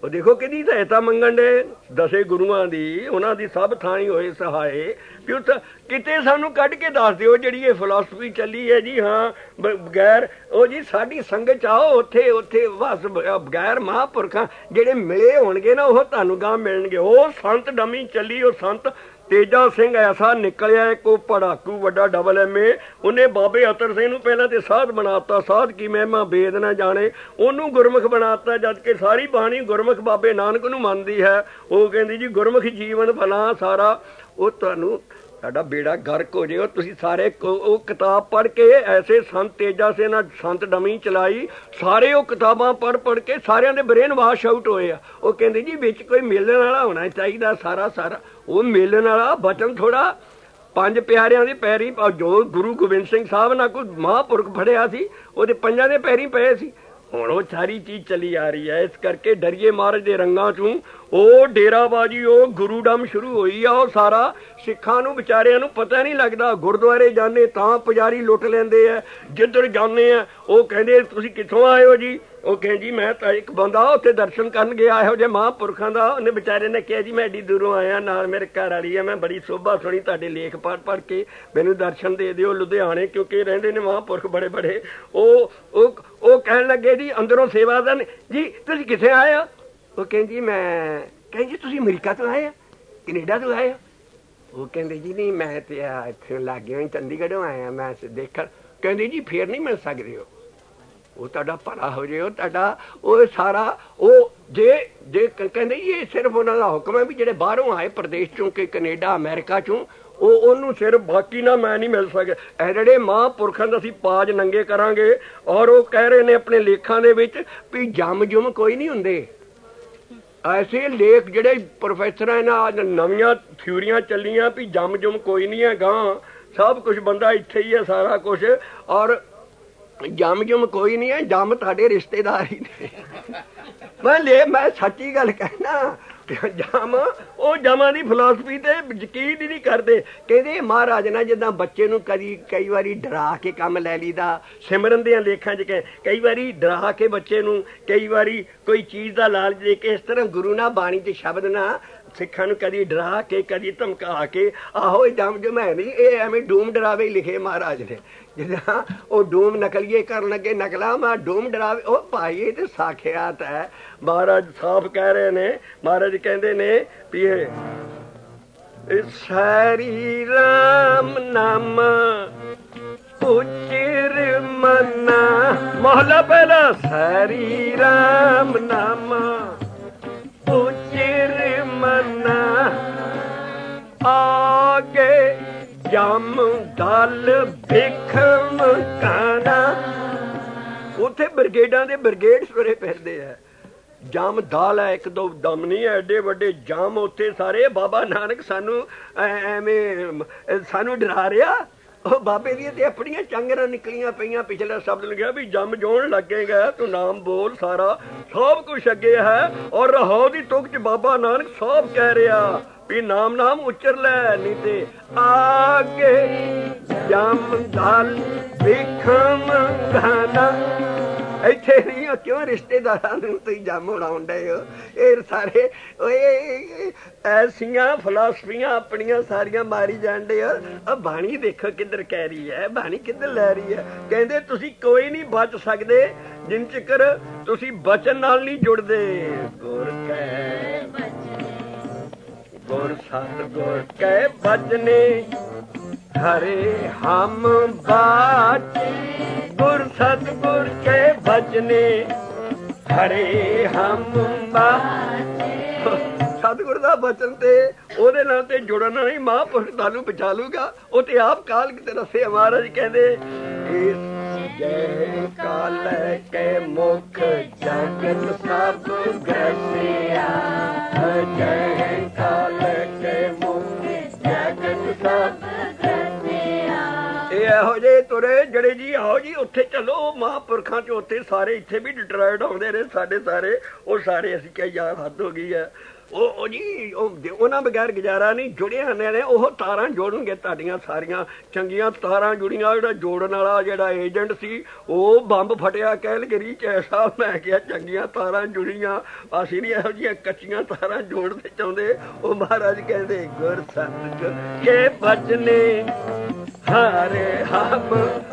ਉਹ ਦੇਖੋ ਕਿਹਦੀ ਸਹਾਇਤਾ ਮੰਗਣ ਦੇ, ਦਸੇ ਗੁਰੂਆਂ ਦੀ, ਉਹਨਾਂ ਦੀ ਸਭ ਥਾਈ ਹੋਏ ਸਹਾਏ। ਵੀ ਉੱਥੇ ਕਿਤੇ ਸਾਨੂੰ ਕੱਢ ਕੇ ਦੱਸ ਦਿਓ ਜਿਹੜੀ ਇਹ ਫਿਲਾਸਫੀ ਚੱਲੀ ਹੈ ਜੀ। ਹਾਂ ਬਗੈਰ ਉਹ ਜੀ ਸਾਡੀ ਸੰਗਤ ਚ ਆਓ, ਉੱਥੇ ਉੱਥੇ ਬਸ ਬਗੈਰ ਮਹਾਂਪੁਰਖਾਂ ਜਿਹੜੇ ਮਿਲੇ ਹੋਣਗੇ ਨਾ ਉਹ ਤੁਹਾਨੂੰ ਗਾਂ ਮਿਲਣਗੇ। ਉਹ ਸੰਤ ਡਮੀ ਚੱਲੀ, ਉਹ ਸੰਤ ਤੇਜਾ ਸਿੰਘ ਐਸਾ ਨਿਕਲਿਆ, ਇੱਕ ਉਹ ਪੜਾਕੂ ਵੱਡਾ ਡਬਲ MA, ਉਹਨੇ ਬਾਬੇ ਅਤਰ ਸਿੰਘ ਨੂੰ ਪਹਿਲਾਂ ਤੇ ਸਾਧ ਬਣਾਤਾ। ਸਾਧ ਕੀ ਮਹਿਮਾ ਵੇਦ ਨਾ ਜਾਣੇ, ਉਹਨੂੰ ਗੁਰਮੁਖ ਬਣਾਤਾ, ਜਦ ਕਿ ਸਾਰੀ ਬਾਣੀ ਗੁਰਮੁਖ ਬਾਬੇ ਨਾਨਕ ਨੂੰ ਮੰਨਦੀ ਹੈ। ਉਹ ਕਹਿੰਦੀ ਜੀ ਗੁਰਮੁਖ ਜੀਵਨ ਭਲਾ ਸਾਰਾ। ਉਹ ਤੁਹਾਨੂੰ ਸਾਡਾ ਬੇੜਾ ਗਰਕ ਹੋ ਜਾਏ। ਤੁਸੀਂ ਸਾਰੇ ਉਹ ਕਿਤਾਬ ਪੜ੍ਹ ਕੇ, ਐਸੇ ਸੰਤ ਤੇਜਾ ਸਿੰਘ ਨਾਲ ਸੰਤ ਡਮੀ ਚਲਾਈ, ਸਾਰੇ ਉਹ ਕਿਤਾਬਾਂ ਪੜ੍ਹ ਕੇ ਸਾਰਿਆਂ ਦੇ ਬ੍ਰੇਨ ਵਾਸ਼ ਆਊਟ ਹੋਏ ਆ। ਉਹ ਕਹਿੰਦੇ ਜੀ ਵਿੱਚ ਕੋਈ ਮਿਲਣ ਵਾਲਾ ਹੋਣਾ ਚਾਹੀਦਾ ਸਾਰਾ। ਉਹ ਮਿਲਣ ਵਾਲਾ ਬਚਨ ਥੋੜਾ ਪੰਜ ਪਿਆਰਿਆਂ ਦੇ ਪੈਰੀ, ਜੋ ਗੁਰੂ ਗੋਬਿੰਦ ਸਿੰਘ ਸਾਹਿਬ ਨਾਲ ਕੋਈ ਮਹਾਂਪੁਰਖ ਫੜਿਆ ਸੀ ਉਹਦੇ ਪੰਜਾਂ ਦੇ ਪੈਰੀ ਪਏ ਸੀ। ਹੁਣ ਉਹ ਸਾਰੀ ਚੀਜ਼ ਚੱਲੀ ਆ ਰਹੀ ਹੈ। ਇਸ ਕਰਕੇ ਡਰੀਏ ਮਹਾਰਾਜ ਦੇ ਰੰਗਾਂ ਚੋਂ ਉਹ ਡੇਰਾਬਾਜੀ, ਉਹ ਗੁਰੂਡਮ ਸ਼ੁਰੂ ਹੋਈ ਆ। ਉਹ ਸਾਰਾ ਸਿੱਖਾਂ ਨੂੰ ਵਿਚਾਰਿਆਂ ਨੂੰ ਪਤਾ ਨਹੀਂ ਲੱਗਦਾ। ਗੁਰਦੁਆਰੇ ਜਾਂਦੇ ਤਾਂ ਪੁਜਾਰੀ ਲੁੱਟ ਲੈਂਦੇ ਆ, ਜਿੱਧਰ ਜਾਂਦੇ ਆ ਉਹ ਕਹਿੰਦੇ ਤੁਸੀਂ ਕਿੱਥੋਂ ਆਏ ਹੋ ਜੀ। ਉਹ ਕਹਿੰਦੇ ਜੀ ਮੈਂ ਤਾਂ ਇੱਕ ਬੰਦਾ ਉੱਥੇ ਦਰਸ਼ਨ ਕਰਨ ਗਿਆ ਇਹੋ ਜਿਹੇ ਮਹਾਂਪੁਰਖਾਂ ਦਾ। ਉਹਨੇ ਵਿਚਾਰੇ ਨੇ ਕਿਹਾ ਜੀ ਮੈਂ ਐਡੀ ਦੂਰੋਂ ਆਇਆ, ਨਾਲ ਮੇਰੇ ਘਰ ਵਾਲੀ ਆ, ਮੈਂ ਬੜੀ ਸੋਭਾ ਸੁਣੀ ਤੁਹਾਡੇ ਲੇਖ ਪੜ੍ਹ ਕੇ, ਮੈਨੂੰ ਦਰਸ਼ਨ ਦੇ ਦਿਓ ਲੁਧਿਆਣੇ, ਕਿਉਂਕਿ ਰਹਿੰਦੇ ਨੇ ਮਹਾਂਪੁਰਖ ਬੜੇ ਬੜੇ। ਉਹ ਕਹਿਣ ਲੱਗੇ ਜੀ ਅੰਦਰੋਂ ਸੇਵਾਦਾਰ ਜੀ ਤੁਸੀਂ ਕਿੱਥੇ ਆਏ ਹੋ। ਉਹ ਕਹਿੰਦੀ ਮੈਂ, ਕਹਿੰਦੀ ਤੁਸੀਂ ਅਮਰੀਕਾ ਤੋਂ ਆਏ ਆ, ਕੈਨੇਡਾ ਤੋਂ ਆਏ ਹੋ। ਉਹ ਕਹਿੰਦੇ ਜੀ ਨਹੀਂ ਮੈਂ ਤੇ ਇੱਥੇ ਲਾਗੇ ਚੰਡੀਗੜ੍ਹੋਂ ਆਇਆ ਮੈਂ ਦੇਖਣ। ਕਹਿੰਦੇ ਜੀ ਫੇਰ ਨਹੀਂ ਮਿਲ ਸਕਦੇ ਹੋ, ਉਹ ਤੁਹਾਡਾ ਭਲਾ ਹੋ ਜਾਏ। ਉਹ ਤੁਹਾਡਾ ਉਹ ਸਾਰਾ ਉਹ ਜੇ ਕਹਿੰਦੇ ਜੀ ਇਹ ਸਿਰਫ ਉਹਨਾਂ ਦਾ ਹੁਕਮ ਹੈ ਵੀ ਜਿਹੜੇ ਬਾਹਰੋਂ ਆਏ ਪ੍ਰਦੇਸ਼ ਚੋਂ ਕਿ ਕੈਨੇਡਾ ਅਮਰੀਕਾ ਚੋਂ ਉਹਨੂੰ ਸਿਰਫ, ਬਾਕੀ ਨਾ ਮੈਂ ਨਹੀਂ ਮਿਲ ਸਕਿਆ। ਇਹ ਜਿਹੜੇ ਮਹਾਂਪੁਰਖਾਂ ਦਾ ਅਸੀਂ ਪਾਜ ਨੰਗੇ ਕਰਾਂਗੇ। ਔਰ ਉਹ ਕਹਿ ਰਹੇ ਨੇ ਆਪਣੇ ਲੇਖਾਂ ਦੇ ਵਿੱਚ ਵੀ ਜੰਮ ਜੁਮ ਕੋਈ ਨਹੀਂ ਹੁੰਦੇ। ਐਸੇ ਲੇਖ ਜਿਹੜੇ ਪ੍ਰੋਫੈਸਰਾਂ ਇਹਨਾਂ ਅੱਜ ਨਵੀਆਂ ਥਿਊਰੀਆਂ ਚੱਲੀਆਂ ਵੀ ਜੰਮ ਜੁਮ ਕੋਈ ਨਹੀਂ ਹੈ, ਗਾਂ ਸਭ ਕੁਛ ਬੰਦਾ ਇੱਥੇ ਹੀ ਹੈ ਸਾਰਾ ਕੁਛ। ਔਰ ਜੰਮ ਜੁਮ ਕੋਈ ਨਹੀਂ ਹੈ, ਜੰਮ ਤੁਹਾਡੇ ਰਿਸ਼ਤੇਦਾਰ ਹੀ ਨੇ। ਮੈਂ ਸੱਚੀ ਗੱਲ ਕਹਿਣਾ, ਜਮ ਉਹ ਜਮਾਂ ਦੀ ਫਿਲਾਸਫੀ ਤੇ ਯਕੀਨ ਹੀ ਨਹੀਂ ਕਰਦੇ। ਕਹਿੰਦੇ ਮਹਾਰਾਜ ਨਾ ਜਿੱਦਾਂ ਬੱਚੇ ਨੂੰ ਕਈ ਵਾਰੀ ਡਰਾ ਕੇ ਕੰਮ ਲੈ ਲਈਦਾ। ਸਿਮਰਨ ਦੇ ਲੇਖਾਂ 'ਚ ਕਈ ਵਾਰੀ ਡਰਾ ਕੇ ਬੱਚੇ ਨੂੰ, ਕਈ ਵਾਰੀ ਕੋਈ ਚੀਜ਼ ਦਾ ਲਾਲਚ ਦੇ ਕੇ, ਇਸ ਤਰ੍ਹਾਂ ਗੁਰੂ ਨਾ ਬਾਣੀ 'ਚ ਸ਼ਬਦ ਨਾ ਸਿੱਖਾਂ ਨੂੰ ਕਦੀ ਡਰਾ ਕੇ ਕਦੀ ਧਮਕਾ ਕੇ। ਆਹੋ ਇਹ ਜਮ ਜਮ ਹੈ ਨਹੀਂ, ਇਹ ਐਵੇਂ ਡੂਮ ਡਰਾਵੇ ਲਿਖੇ ਮਹਾਰਾਜ ਨੇ। ਜਿੱਦਾਂ ਉਹ ਡੂਮ ਨਕਲੀਏ ਕਰਨ ਲੱਗੇ, ਨਕਲਾ ਮੈਂ ਡੂਮ ਡਰਾਵੇ। ਉਹ ਭਾਈ ਇਹ ਤੇ ਸਾਖਿਆਤ ਹੈ। ਮਹਾਰਾਜ ਸਾਫ਼ ਕਹਿ ਰਹੇ ਨੇ, ਮਹਾਰਾਜ ਕਹਿੰਦੇ ਨੇ ਵੀ ਇਹ ਸਾਰੀ ਰਾਮ ਨਾਮ ਉਚਿਰ ਮਨਾ। ਮਹਲਾ ਪਹਿਲਾ, ਸਾਰੀ ਰਾਮ ਨਾਮ ਉਚਿਰ ਮਨਾ, ਆਗੇ ਜਮ ਦਲ ਵੇਖਮ ਕਾਨਾ। ਉੱਥੇ ਬ੍ਰਿਗੇਡਾਂ ਦੇ ਬ੍ਰਿਗੇਡ ਸਵੇਰੇ ਫਿਰਦੇ ਆ। ਜਮ ਦਲ ਹੈ, ਇੱਕ ਦੋ ਦਮ ਨਹੀਂ ਹੈ, ਐਡੇ ਵੱਡੇ ਜਮ ਉੱਥੇ ਸਾਰੇ। ਬਾਬਾ ਨਾਨਕ ਸਾਨੂੰ ਐਵੇਂ ਸਾਨੂੰ ਡਰਾ ਰਿਹਾ। ਉਹ ਬਾਬੇ ਦੀਆਂ ਤੇ ਆਪਣੀਆਂ ਚੰਗਰਾਂ ਨਿਕਲੀਆਂ ਪਈਆਂ। ਪਿਛਲਾ ਸ਼ਬਦ ਲਿਖਿਆ ਵੀ ਜੰਮ ਜੋਣ ਲੱਗੇਗਾ, ਤੂੰ ਨਾਮ ਬੋਲ, ਸਾਰਾ ਸਭ ਕੁਛ ਅੱਗੇ ਹੈ। ਔਰ ਰਹੋ ਦੀ ਤੁਕ ਚ ਬਾਬਾ ਨਾਨਕ ਸਾਫ਼ ਕਹਿ ਰਿਹਾ ਵੀ ਨਾਮ ਨਾਮ ਉਚਰ ਲੈ, ਨਹੀਂ ਤੇ ਆਗੇ ਜਮ ਦਲ ਵੇਖਮ ਗਾਨਾ। ਇੱਥੇ ਨਹੀਂ ਕਿਉਂ ਰਿਸ਼ਤੇਦਾਰਾਂ ਨੂੰ ਤੁਸੀਂ ਜੰਮ ਉਡਾਉਣ ਡਏ ਹੋ। ਇਹ ਸਾਰੇ ਐਸੀਆਂ ਫਿਲਾਸਫੀਆਂ ਆਪਣੀਆਂ ਸਾਰੀਆਂ ਮਾਰੀ ਜਾਣ ਡੇ ਆ। ਬਾਣੀ ਦੇਖੋ ਕਿੱਧਰ ਕਹਿ ਰਹੀ ਹੈ, ਬਾਣੀ ਕਿੱਧਰ ਲੈ ਰਹੀ ਹੈ। ਕਹਿੰਦੇ ਤੁਸੀਂ ਕੋਈ ਨਹੀਂ ਬਚ ਸਕਦੇ ਜਿੰਨ ਚਿਕਰ ਤੁਸੀਂ ਬਚਨ ਨਾਲ ਨਹੀਂ ਜੁੜਦੇ। ਗੁਰ ਕੈ ਗੁਰ ਸਤਿਗੁਰ ਕੈ ਬਚਨੇ ਹਰੇ ਹਮ ਬਾਚ। ਗੁਰ ਸਤਿਗੁਰ ਕੇ ਬਚਨੇ ਹਰੇ ਹਮ ਬਾਚ। ਸਤਿਗੁਰ ਦਾ ਬਚਨ ਤੇ ਉਹਦੇ ਨਾਲ ਤੇ ਜੁੜਨ ਨਹੀਂ ਮਹਾਂਪੁਰਖ ਤੁਹਾਨੂੰ ਬਚਾ ਲੂਗਾ। ਉਹ ਤੇ ਆਪ ਕਾਲ ਕਿਤੇ ਦੱਸੇ ਮਹਾਰਾਜ ਕਹਿੰਦੇ ਇਸ ਜੈ ਕਾਲ ਕੇ ਮੁਖ ਜਗਤ ਸਭ ਗ੍ਰਸਿਆ। ਜੈ ਕਾਲ ਕੇ ਮੁਖ ਜਗਤ ਸਭ ਇਹੋ ਜਿਹੇ ਤੁਰੇ ਜਿਹੜੇ ਜੀ आओ जी उत्थे चलो महापुरखा च उत्थे सारे इत्थे भी डिट्रॉयट आउंदे ने साडे सारे वो सारे असीं क्या यार हद हो गई है ਉਹ ਜੀ ਉਹਨਾਂ ਬਗੈਰ ਗੁਜ਼ਾਰਾ ਨਹੀਂ। ਜੁੜੇ ਹੁੰਦੇ ਨੇ ਉਹ ਤਾਰਾਂ ਜੋੜਨਗੇ ਤੁਹਾਡੀਆਂ ਸਾਰੀਆਂ ਚੰਗੀਆਂ ਤਾਰਾਂ ਜੁੜੀਆਂ। ਜਿਹੜਾ ਜੋੜਨ ਵਾਲਾ ਜਿਹੜਾ ਏਜੰਟ ਸੀ ਉਹ ਬੰਬ ਫਟਿਆ ਕੈਲਗਰੀ 'ਚ ਐਸਾ। ਮੈਂ ਕਿਹਾ ਚੰਗੀਆਂ ਤਾਰਾਂ ਜੁੜੀਆਂ ਅਸੀਂ ਨਹੀਂ ਇਹੋ ਜਿਹੀਆਂ ਕੱਚੀਆਂ ਤਾਰਾਂ ਜੋੜਨੇ ਚਾਹੁੰਦੇ। ਉਹ ਮਹਾਰਾਜ ਕਹਿੰਦੇ ਗੁਰ ਸਤਿ ਕੇ ਬਚਨੇ ਹਾਰੇ ਹਮ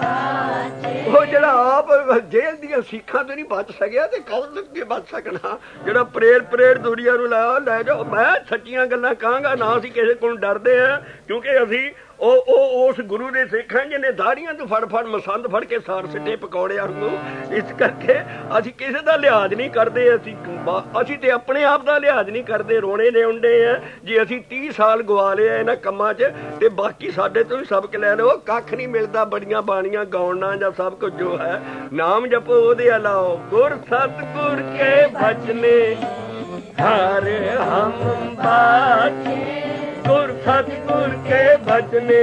ਉਹ ਜਿਹੜਾ ਆਪ ਜੇਲ੍ਹ ਦੀਆਂ ਸੀਖਾਂ ਤੋਂ ਨਹੀਂ ਬਚ ਸਕਿਆ ਤੇ ਕਦ ਅੱਗੇ ਬਚ ਸਕਣਾ। ਜਿਹੜਾ ਪ੍ਰੇਰ ਦੁਨੀਆ ਨੂੰ ਲੈ ਜਾਓ। ਮੈਂ ਸੱਚੀਆਂ ਗੱਲਾਂ ਕਹਾਂਗਾ ਨਾ ਅਸੀਂ ਕਿਸੇ ਕੋਲ ਡਰਦੇ ਹਾਂ ਕਿਉਂਕਿ ਅਸੀਂ ਉਸ ਗੁਰੂ ਦੇ ਸਿੱਖ ਹਾਂ ਜਿਹਨੇ ਦਾੜੀਆਂ ਤੋਂ ਫੜ ਮਸੰਦ ਫੜ ਕੇ ਸਾਰ ਸਿੱਟੇ ਪਕੌੜਿਆਂ ਨੂੰ। ਇਸ ਕਰਕੇ ਅਸੀਂ ਕਿਸੇ ਦਾ ਲਿਹਾਜ਼ ਨਹੀਂ ਕਰਦੇ। ਅਸੀਂ ਤੇ ਆਪਣੇ ਆਪ ਦਾ ਲਿਹਾਜ਼ ਨਹੀਂ ਕਰਦੇ। ਰੋਣੇ ਲਿਆਉਂਦੇ ਆ ਜੇ ਅਸੀਂ 30 ਸਾਲ ਗਵਾ ਲਿਆ ਇਹਨਾਂ ਕੰਮਾਂ 'ਚ ਤੇ ਬਾਕੀ ਸਾਡੇ ਤੋਂ ਵੀ ਸਬਕ ਲੈ ਲਓ। ਕੱਖ ਨਹੀਂ ਮਿਲਦਾ ਬੜੀਆਂ ਬਾਣੀਆਂ ਗਾਉਣਾ ਜਾਂ ਸਭ ਕੁਝ ਜੋ ਹੈ ਨਾਮ ਜਪੋ ਉਹਦੇ ਅਲਾਓ। ਗੁਰ ਸਤਿਗੁਰ ਕੇ ਭਜਨੇ ਹਰ ਹਮ ਬਾਝੇ ਗੁਰ ਸਤਿਗੁਰ ਕੇ ਭਜਨੇ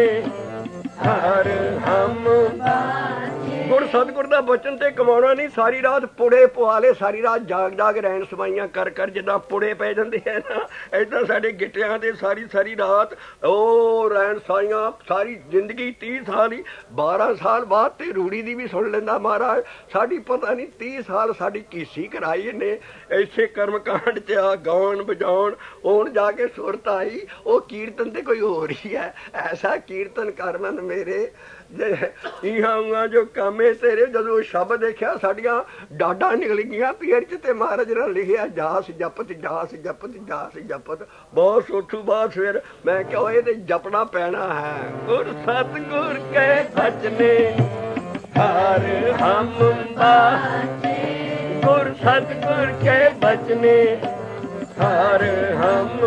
ਹਰ ਹਮ ਗੁਰ ਸਤਿਗੁਰ ਦਾ ਬਚਨ ਤੇ ਕਮਾਉਣਾ ਨਹੀਂ। ਸਾਰੀ ਰਾਤ ਪੁੜੇ ਪਵਾ ਲਏ ਸਾਰੀ ਰਾਤ ਜਾਗ ਰਹਿਣ ਸਵਾਈਆਂ ਕਰ ਜਿੱਦਾਂ ਪੁੜੇ ਪੈ ਜਾਂਦੇ ਹੈ ਨਾ ਏਦਾਂ ਸਾਡੇ ਗਿੱਟਿਆਂ ਤੇ ਸਾਰੀ ਰਾਤ ਉਹ ਰਹਿਣ ਸਵਾਈਆਂ ਸਾਰੀ ਜ਼ਿੰਦਗੀ 30 ਸਾਲ ਹੀ 12 ਸਾਲ ਬਾਅਦ ਤੇ ਰੂੜੀ ਦੀ ਵੀ ਸੁਣ ਲੈਂਦਾ ਮਹਾਰਾਜ। ਸਾਡੀ ਪਤਾ ਨਹੀਂ 30 ਸਾਲ ਸਾਡੀ ਕੀਸੀ ਕਰਾਈ ਨੇ ਇਸੇ ਕਰਮ ਕਾਂਡ 'ਚ ਆ ਗਾਉਣ ਵਜਾਉਣ। ਹੁਣ ਜਾ ਕੇ ਸੁਰਤ ਆਈ ਉਹ ਕੀਰਤਨ ਤੇ ਕੋਈ ਹੋਰ ਹੀ ਹੈ। ਐਸਾ ਕੀਰਤਨ ਕਰ ਮਨ ਮੇਰੇ ਇਹਾਂ ਜੋ ਕਾਮੇ ਤੇਰੇ। ਜਦੋਂ ਸ਼ਬਦ ਦੇਖਿਆ ਸਾਡੀਆਂ ਡਾਡਾਂ ਨਿਕਲ ਗਈਆਂ ਪੇਟ 'ਚ ਤੇ ਮਹਾਰਾਜ ਨੇ ਲਿਖਿਆ ਜਾਸ ਜਪਤ ਜਾਸ ਜਪਤ ਜਾਸ ਜਪਤ। ਬਹੁਤ ਸੋਚੂ ਬਾਅਦ ਫਿਰ ਮੈਂ ਕਿਹਾ ਇਹ ਤੇ ਜਪਣਾ ਪੈਣਾ ਹੈ। ਗੁਰ ਸਤਿਗੁਰ ਕੇ ਭਜਨੇ ਹਰ ਹਮ ਬਾਝੇ ਗੁਰ ਸਤਿਗੁਰ ਕੇ ਭਜਨੇ ਹਰ ਹਮ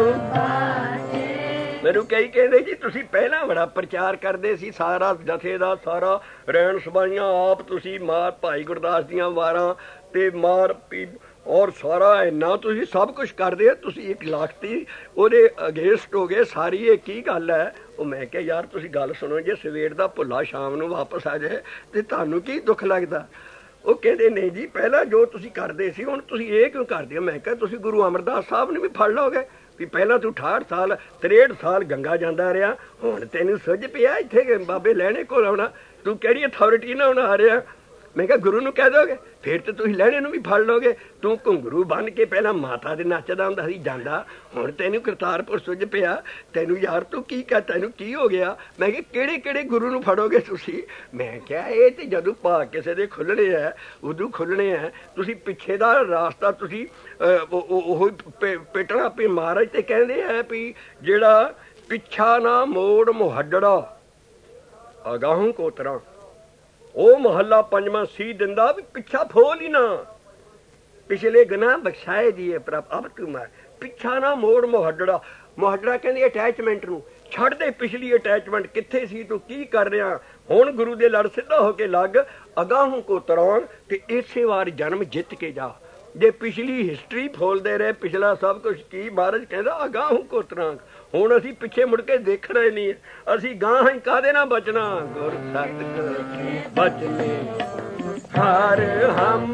ਮੈਨੂੰ ਕਈ ਕਹਿੰਦੇ ਜੀ ਤੁਸੀਂ ਪਹਿਲਾਂ ਬੜਾ ਪ੍ਰਚਾਰ ਕਰਦੇ ਸੀ ਸਾਰਾ ਜਥੇ ਦਾ ਸਾਰਾ ਰਹਿਣ ਸਬਾਈਆਂ ਆਪ ਤੁਸੀਂ ਮਾਰ ਭਾਈ ਗੁਰਦਾਸ ਦੀਆਂ ਵਾਰਾਂ ਤੇ ਮਾਰ ਪੀ ਔਰ ਸਾਰਾ ਇੰਨਾ ਤੁਸੀਂ ਸਭ ਕੁਛ ਕਰਦੇ। ਤੁਸੀਂ 1 ਲੱਖ ਦੀ ਉਹਦੇ ਅਗੇਂਸਟ ਹੋ ਗਏ ਸਾਰੀ ਇਹ ਕੀ ਗੱਲ ਹੈ। ਉਹ ਮੈਂ ਕਿਹਾ ਯਾਰ ਤੁਸੀਂ ਗੱਲ ਸੁਣੋ ਜੇ ਸਵੇਰ ਦਾ ਭੁੱਲਾ ਸ਼ਾਮ ਨੂੰ ਵਾਪਸ ਆ ਜਾਏ ਤੇ ਤੁਹਾਨੂੰ ਕੀ ਦੁੱਖ ਲੱਗਦਾ। ਉਹ ਕਹਿੰਦੇ ਨਹੀਂ ਜੀ ਪਹਿਲਾਂ ਜੋ ਤੁਸੀਂ ਕਰਦੇ ਸੀ ਹੁਣ ਤੁਸੀਂ ਇਹ ਕਿਉਂ ਕਰਦੇ ਹੋ। ਮੈਂ ਕਿਹਾ ਤੁਸੀਂ ਗੁਰੂ ਅਮਰਦਾਸ ਸਾਹਿਬ ਨੂੰ ਵੀ ਫੜ ਲਓਗੇ ਵੀ ਪਹਿਲਾਂ ਤੂੰ 68 ਸਾਲ 63 ਸਾਲ ਗੰਗਾ ਜਾਂਦਾ ਰਿਹਾ ਹੁਣ ਤੈਨੂੰ ਸੁੱਝ ਪਿਆ ਇੱਥੇ ਬਾਬੇ ਲੈਣੇ ਕੋਲ ਆਉਣਾ ਤੂੰ ਕਿਹੜੀ ਅਥਾਰਟੀ ਨਾਲ ਹੁਣ ਆ ਰਿਹਾ। ਮੈਂ ਕਿਹਾ ਗੁਰੂ ਨੂੰ ਕਹਿ ਦੋਗੇ ਫਿਰ ਤੇ ਤੁਸੀਂ ਲੈਣੇ ਨੂੰ ਵੀ ਫੜ ਲਓਗੇ। ਤੂੰ ਘੁੰਗਰੂ ਬੰਨ ਕੇ ਪਹਿਲਾਂ ਮਾਤਾ ਦੇ ਨੱਚਦਾ ਹੁੰਦਾ ਸੀ ਜਾਂਦਾ ਹੁਣ ਤੈਨੂੰ ਕਰਤਾਰਪੁਰ ਸੁੱਝ ਪਿਆ ਤੈਨੂੰ ਯਾਰ ਤੂੰ ਕੀ ਕਹਿ ਤੈਨੂੰ ਕੀ ਹੋ ਗਿਆ। ਮੈਂ ਕਿਹਾ ਕਿਹੜੇ ਗੁਰੂ ਨੂੰ ਫੜੋਗੇ ਤੁਸੀਂ। ਮੈਂ ਕਿਹਾ ਇਹ ਤੇ ਜਦੋਂ ਭਾਗ ਕਿਸੇ ਦੇ ਖੁੱਲ੍ਹਣੇ ਹੈ ਉਦੋਂ ਖੁੱਲ੍ਹਣੇ ਹੈ। ਤੁਸੀਂ ਪਿੱਛੇ ਦਾ ਰਾਸਤਾ ਤੁਸੀਂ ਉਹ ਪਿੱਟਣਾ ਪਈ। ਮਹਾਰਾਜ ਤੇ ਕਹਿੰਦੇ ਹੈ ਵੀ ਜਿਹੜਾ ਪਿੱਛਾ ਨਾ ਮੋੜ ਮੁਹੱਡੜਾ ਅਗਾਹੋਂ ਕੋਤਰਾ ਉਹ ਮਹੱਲਾ 5ਵਾਂ ਸੀ ਦਿੰਦਾ ਵੀ ਪਿੱਛਾ ਫੋਲ ਹੀ ਨਾ ਪਿਛਲੇ ਗੁਨਾਹ ਬਖਸ਼ਾਏ ਦੀਏ ਪ੍ਰਭ ਅਬ ਤੂੰ ਮਾਰ ਪਿੱਛਾ ਨਾ ਮੋੜ ਮੁਹੱਡੜਾ। ਮੁਹੱਡੜਾ ਕਹਿੰਦੀ ਅਟੈਚਮੈਂਟ ਨੂੰ ਛੱਡ ਦੇ। ਪਿਛਲੀ ਅਟੈਚਮੈਂਟ ਕਿੱਥੇ ਸੀ ਤੂੰ ਕੀ ਕਰ ਰਿਹਾ ਹੁਣ ਗੁਰੂ ਦੇ ਲੜ ਸਿੱਧਾ ਹੋ ਕੇ ਲੱਗ ਅਗਾਹੋਂ ਕੋ ਤਰਾਉਣ ਤੇ ਇਸੇ ਵਾਰ ਜਨਮ ਜਿੱਤ ਕੇ ਜਾ। ਜੇ ਪਿਛਲੀ ਹਿਸਟਰੀ ਫੋਲਦੇ ਰਹੇ ਪਿਛਲਾ ਸਭ ਕੁਛ ਕੀ ਮਹਾਰਾਜ ਕਹਿੰਦਾ ਅਗਾਹੋਂ ਕੋ ਤਰਾਂਗ। ਹੁਣ ਅਸੀਂ ਪਿੱਛੇ ਮੁੜ ਕੇ ਦੇਖਣਾ ਹੀ ਨਹੀਂ ਅਸੀਂ ਗਾਂ ਹੀ ਕਾਹਦੇ ਨਾਲ ਬਚਣਾ। ਗੁਰ ਸਤਿਗੁਰ ਬਚਨੇ ਹਰ ਹਮ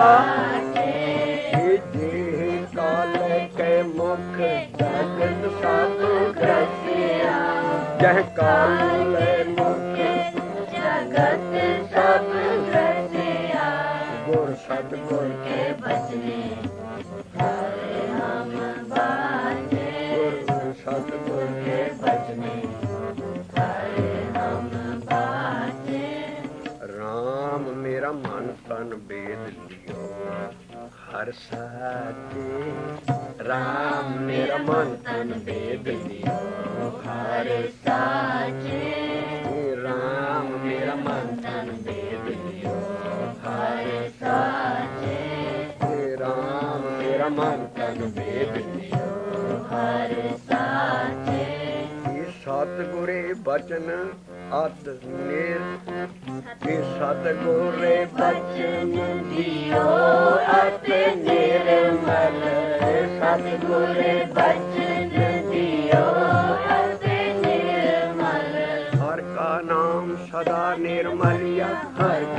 ਬਾਝੇ ਜੇ ਕਾਲ ਕੇ ਮੁਖ ਜਗਤ ਸਭ ਗ੍ਰਸਿਆ ਜਹ ਕਾਲ ਮੁਖ ਜਗਤ ਸਭ ਗ੍ਰਸਿਆ ਗੁਰ ਸਤਿਗੁਰ ਕੇ ਬਚਨੇ ਹਰ ਹਮ ਬਾਝੇ ਗੁਰ ਸਤਿਗੁਰ ਕੇ ਬਚਨੇ ਹਰ ਹਮ ਬਾਝੇ। ਰਾਮ ਮੇਰਾ ਮਨ ਤਨ ਬੇਦ ਲਿਓ ਹਰ ਸਾਚੇ ਰਾਮ ਮੇਰਾ ਮਨ ਤਨ ਬੇਦ ਲਿਓ ਹਰ ਸਾਚੇ ਰਾਮ ਮੇਰਾ ਮਨ ਤਨ ਬੇਦ ਲਿਓ ਹਰ ਸਾਚੇ ਰਾਮ ਮੇਰਾ ਮਨ ਤਨ ਬੇਦ ਲਿਓ ਹਰ ਸਾਚੇ। ਸਤਿਗੁਰੇ ਬਚਨ ਅਤ ਨਿਰ ਇਹ ਸਤਿਗੁਰੇ ਬਚਨ ਦਿਓ ਅਤੇ ਨਿਰਮਲ ਸਤਿਗੁਰੇ ਬਚਨ ਦਿਓ ਅਤੇ ਨਿਰਮਲ ਹਰ ਕਾ ਨਾਮ ਸਦਾ ਨਿਰਮਲਿਆ ਹਰ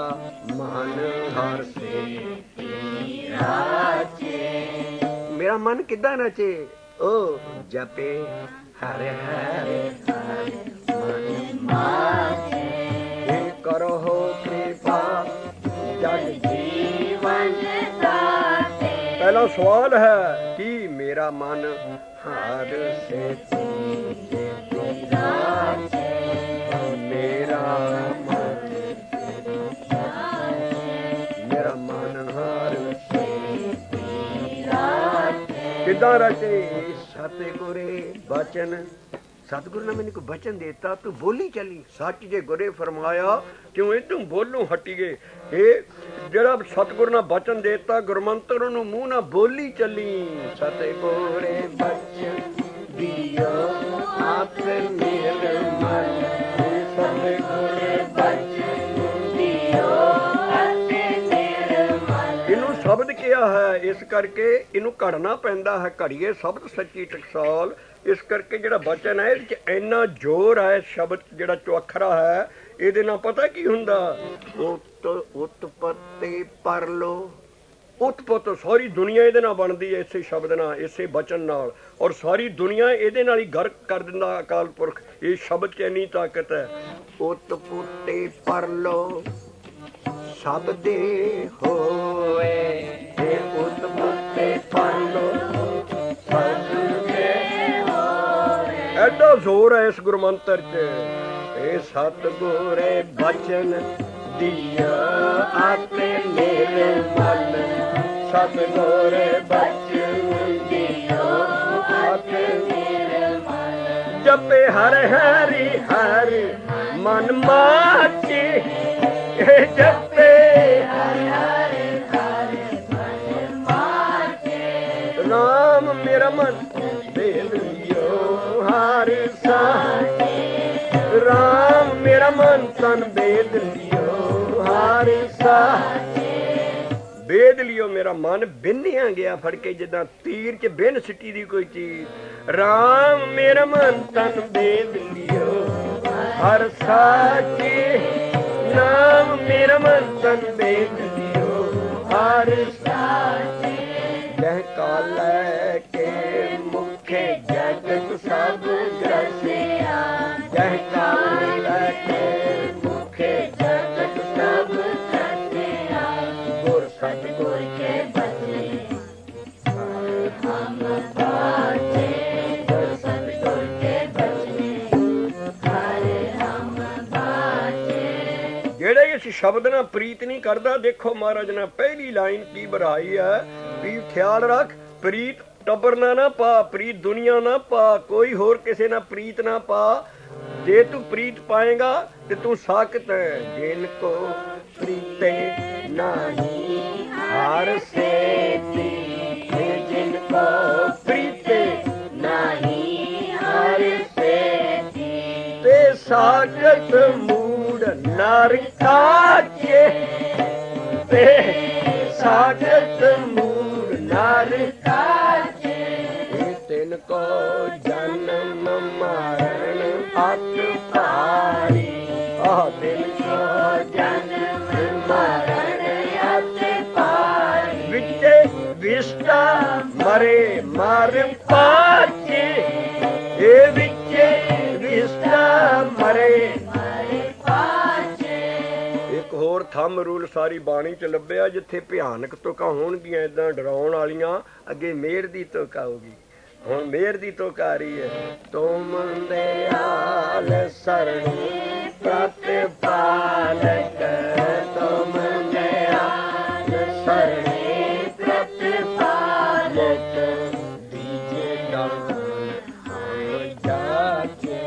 मेरा मन हर से नाचे। मेरा मन किदा नाचे? ओ जपे हरे हरे मन नाचे। करो हो कृपा जग जीवन दाते। पहला सवाल है कि मेरा मन हर से नाचे। मेरा मन हर से किदा रचे? सतगुरे बचन। सतगुरु ने मैंने को बचन देता तू बोली चली सच जे गुरे फरमाया क्यों तू बोलू हटीए। ये जरा सतगुरु ने बचन देता गुरमंत्र नूं मूँह ना बोली चली। सतगुरे बचन दियो आप निर्मल। सतगुरे बचन दियो इनू शब्द किया है इस करके इनू घड़ना पैंदा है। घड़िए शब्द सच्ची टकसाल। इस करके जिहड़ा बचन है इहदे च इन्ना जोर है। शब्द जिहड़ा चौखरा है इहदे नाल पता की हुंदा? उत्पत्ति परलो। उत्पत्त सारी दुनिया इहदे नाल बनदी है इसे शब्द नाल इसे बचन नाल। और सारी दुनिया इहदे नाल ही गर्क कर दिंदा अकाल पुरख। ये शब्द च इन्नी ताकत है। उत्पत्ति परलो सब दे होए। उत्पत्ति परलो एडा जोर है इस गुरमंत्र च। ए सतगुरे बचन दिया आते मेरे मन। सतगुरे बचन दिया आते मेरे मन। जपे हर हरि हरि मन माचे। जपे हर हरि हरि मन माचे। राम मेरा मन बेलियो हर साचे। राम मेरा मन तन बेद लियो हर साचे। बेद लियो मेरा मन बिन्निया गया फड़ के जिदा तीर च बिन सिटी दी कोई चीज। राम मेरा मन तन बेद लियो हर साचे। नाम मेरा मन तन बेद लियो हर साचे। जह काल के मुखे जगत सब ग्रसिया। जह काल के मुखे जगत सब ग्रसिया। गुर सतगुर के बचने हम बाचे। गुर सतगुर के बचने हरे हम बाचे। जेड़े इस शब्द ना प्रीत नहीं करता देखो महाराज ने पहली लाइन की बढ़ाई है भी ख्याल रख प्रीत टब्बर ना पा। प्रीत दुनिया ना पा। कोई होर किसे ना प्रीत ना पा। जे तू प्रीत पाएगा तो तू साकत है। जिनको प्रीते नहीं हार से जिनको प्रीते नहीं हार से ते साकत मूड नर काचे। ते साकत मूड नर काचे। तिनको जन्म मरण अट पारी। तिनको जन्म मरण अट पारी। विचे विष्टा मरे मर पाचे। ए विचे विष्टा मरे होर थंब रूल सारी बाणी च लभ्या जिथे भयानक तुकां होणगीਆਂ इदां डराउण वालियां अगे मेहर दी तुक आऊगी। हुण मेहर दी तुक आ रही है। तुम दयाल सरणी प्रतिपालक। तुम दयाल सरणी प्रतिपालक। दीजे दान हम जाके।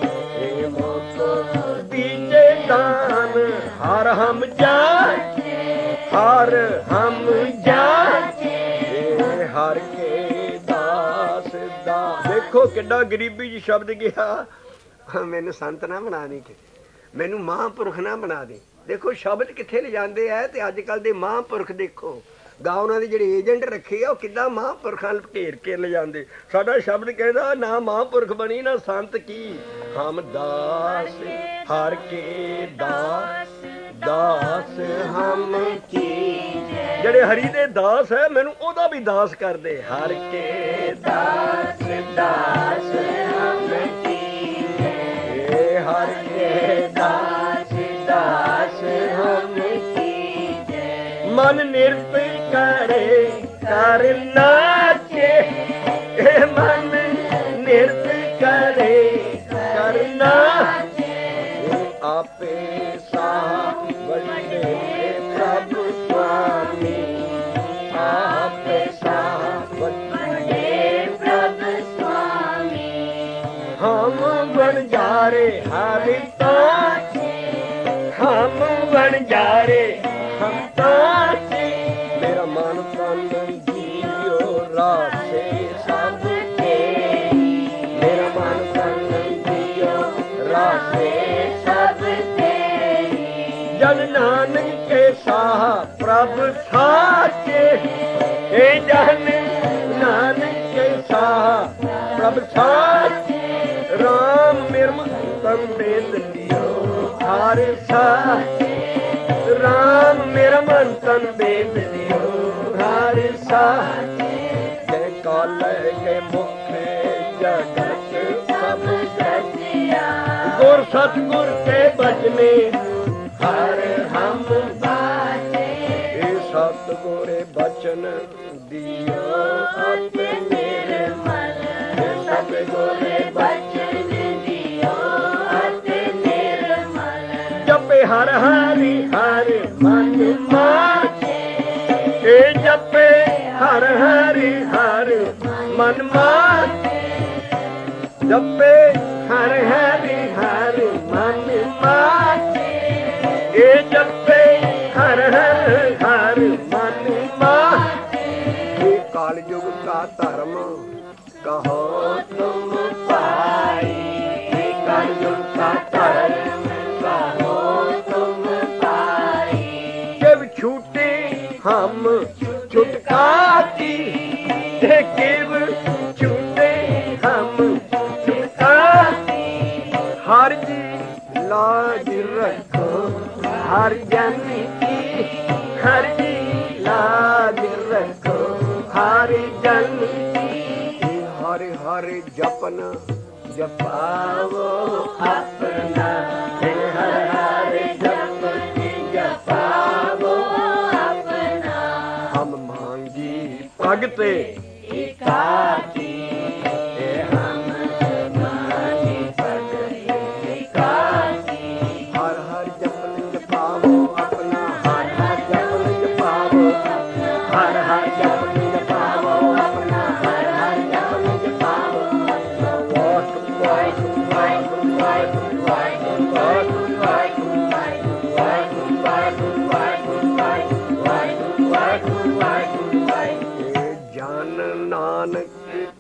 दीजे दान हर हम जाके। हर हम जाके। हर के दास दा। देखो किड्डा गरीबी जी शब्द गया। मैनू संत ना बना दी मैनू महापुरख ना बना दे। देखो शब्द कित्थे ले जाते है। तो अजकल दे महापुरख देखो गा उन्होंने जिहड़े एजेंट रखे आ किद्दां महापुरखां घेर के ले जाते। साडा शब्द कहदा ना महापुरख बनी ना संत की। हम दास हर के दास ਦਾਸ ਹਮ ਕੀਜੈ। ਜਿਹੜੇ ਹਰੀ ਦੇ ਦਾਸ ਹੈ ਮੈਨੂੰ ਉਹਦਾ ਵੀ ਦਾਸ ਕਰਦੇ। ਹਰ ਕੇ ਦਾਸ ਦਾਸ ਹਮ ਕੀਜੈ। ਹਰ ਕੇ ਦਾਸ ਦਾਸ ਹਮ ਕੀਜੈ। ਮਨ ਨਿਰਪ ਕਰੇ ਕਰ ਨਾਚੇ। ਇਹ ਮਨ ਨਿਰਪ ਕਰੇ ਕਰ ਨਾਚੇ। ਆਪੇ ਸਾਹ ਵੱਡੇ ਪ੍ਰਭ ਸੁਆਮੀ। ਆਪੇ ਸਾਹ ਵੱਡੇ ਪ੍ਰਭ ਸੁਆਮੀ। ਹਮ ਵਣਜਾਰੇ ਹਰਿ ਤਾਚੇ। ਹਮ ਵਣਜਾਰੇ ਹਮ ਤਾਚੇ। ਮੇਰਾ ਮਨ ਤਨ ਜੀਉ ਰਾਸੇ ਸਭ ਤੇ। ਮੇਰਾ ਮਨ ਤਨ ਜੀਉ ਰਾਸੇ ਸਭ ਤੇ। ਜਨ ਨਾਨਕ ਕੇ ਸਾਹ ਪ੍ਰਭ ਸਾਚੇ। ਇਹ ਜਨ ਨਾਨਕ ਕੇ ਸਾਹ ਪ੍ਰਭ ਸਾਚੇ। ਰਾਮ ਨਿਰਮਲ ਤਨ ਬੇਦ ਲਿਓ ਹਰ ਸਾਚੇ। ਰਾਮ ਮੇਰਾ ਮਨ ਤਨ ਬੇਦ ਲਿਓ ਹਰ ਸਾਚੇ। ਜੈ ਕਾਲੇ ਕੇ ਮੁਖ ਜਗਤ ਸਭ ਜਗਿਆ। ਗੁਰ ਸਤਿਗੁਰ ਕੇ ਬਚਨੇ ਹਰ ਹਮ ਬਾਚੇ। ਇਹ ਸਤਿਗੁਰੇ ਬਚਨ ਦਿਓ ਆਪੇ ਨਿਰਮਲ। ਸਤਿਗੁਰੇ ਬਚਨ ਦਿਓ ਆਪੇ ਨਿਰਮਲ। ਜਪੇ ਹਰ ਹਰਿ ਹਰ ਮਨ ਮਾਚੇ। ਇਹ ਜਪੇ ਹਰ ਹਰਿ ਹਰ ਮਨ ਮਾਚੇ। ਜਪੇ ਹਰ ਹਰਿ ਹਰ ਮਨ ਮਾਚੇ। ਇਹ ਜਪੇ ਹਰ ਹਰਿ ਹਰ ਮਨ ਮਾਚੇ। ਇਹ ਕਾਲ ਯੁਗ ਕਾ ਧਰਮ ਕਹੋ ਤੁਮ ਪਾਈ। ਇਹ ਕਾਲ ਯੁਗ ਕਾ ਧਰਮ ਕਹੋ ਤੁਮ ਪਾਈ। ਜਬ ਛੂਟੇ ਹਮ ਛੁਟਕਾ की। किव छूटे हम छुटका की। हर जी लाज रखो हर जन की। हर जी लाज रखो हर जन की। हर हर जपन जपावो अपना। हर हर जपन जपावो अपना। हम मांगी भगते एकाकी। हम मांगी भगते एकाकी। हर हर जपन जपावो अपना। हर हर जपन जपावो अपना। हर हर जपन जपावो अपना। हर हर जपन जपावो अपना। वाहिगुरू वाहिगुरू वाहिगुरू वाहिगुरू वाहिगुरू वाहिगुरू वाहिगुरू वाहिगुरू वाहिगुरू वाहिगुरू वाहिगुरू वाहिगुरू वाहिगुरू वाहिगुरू वाहिगुरू। जन नानक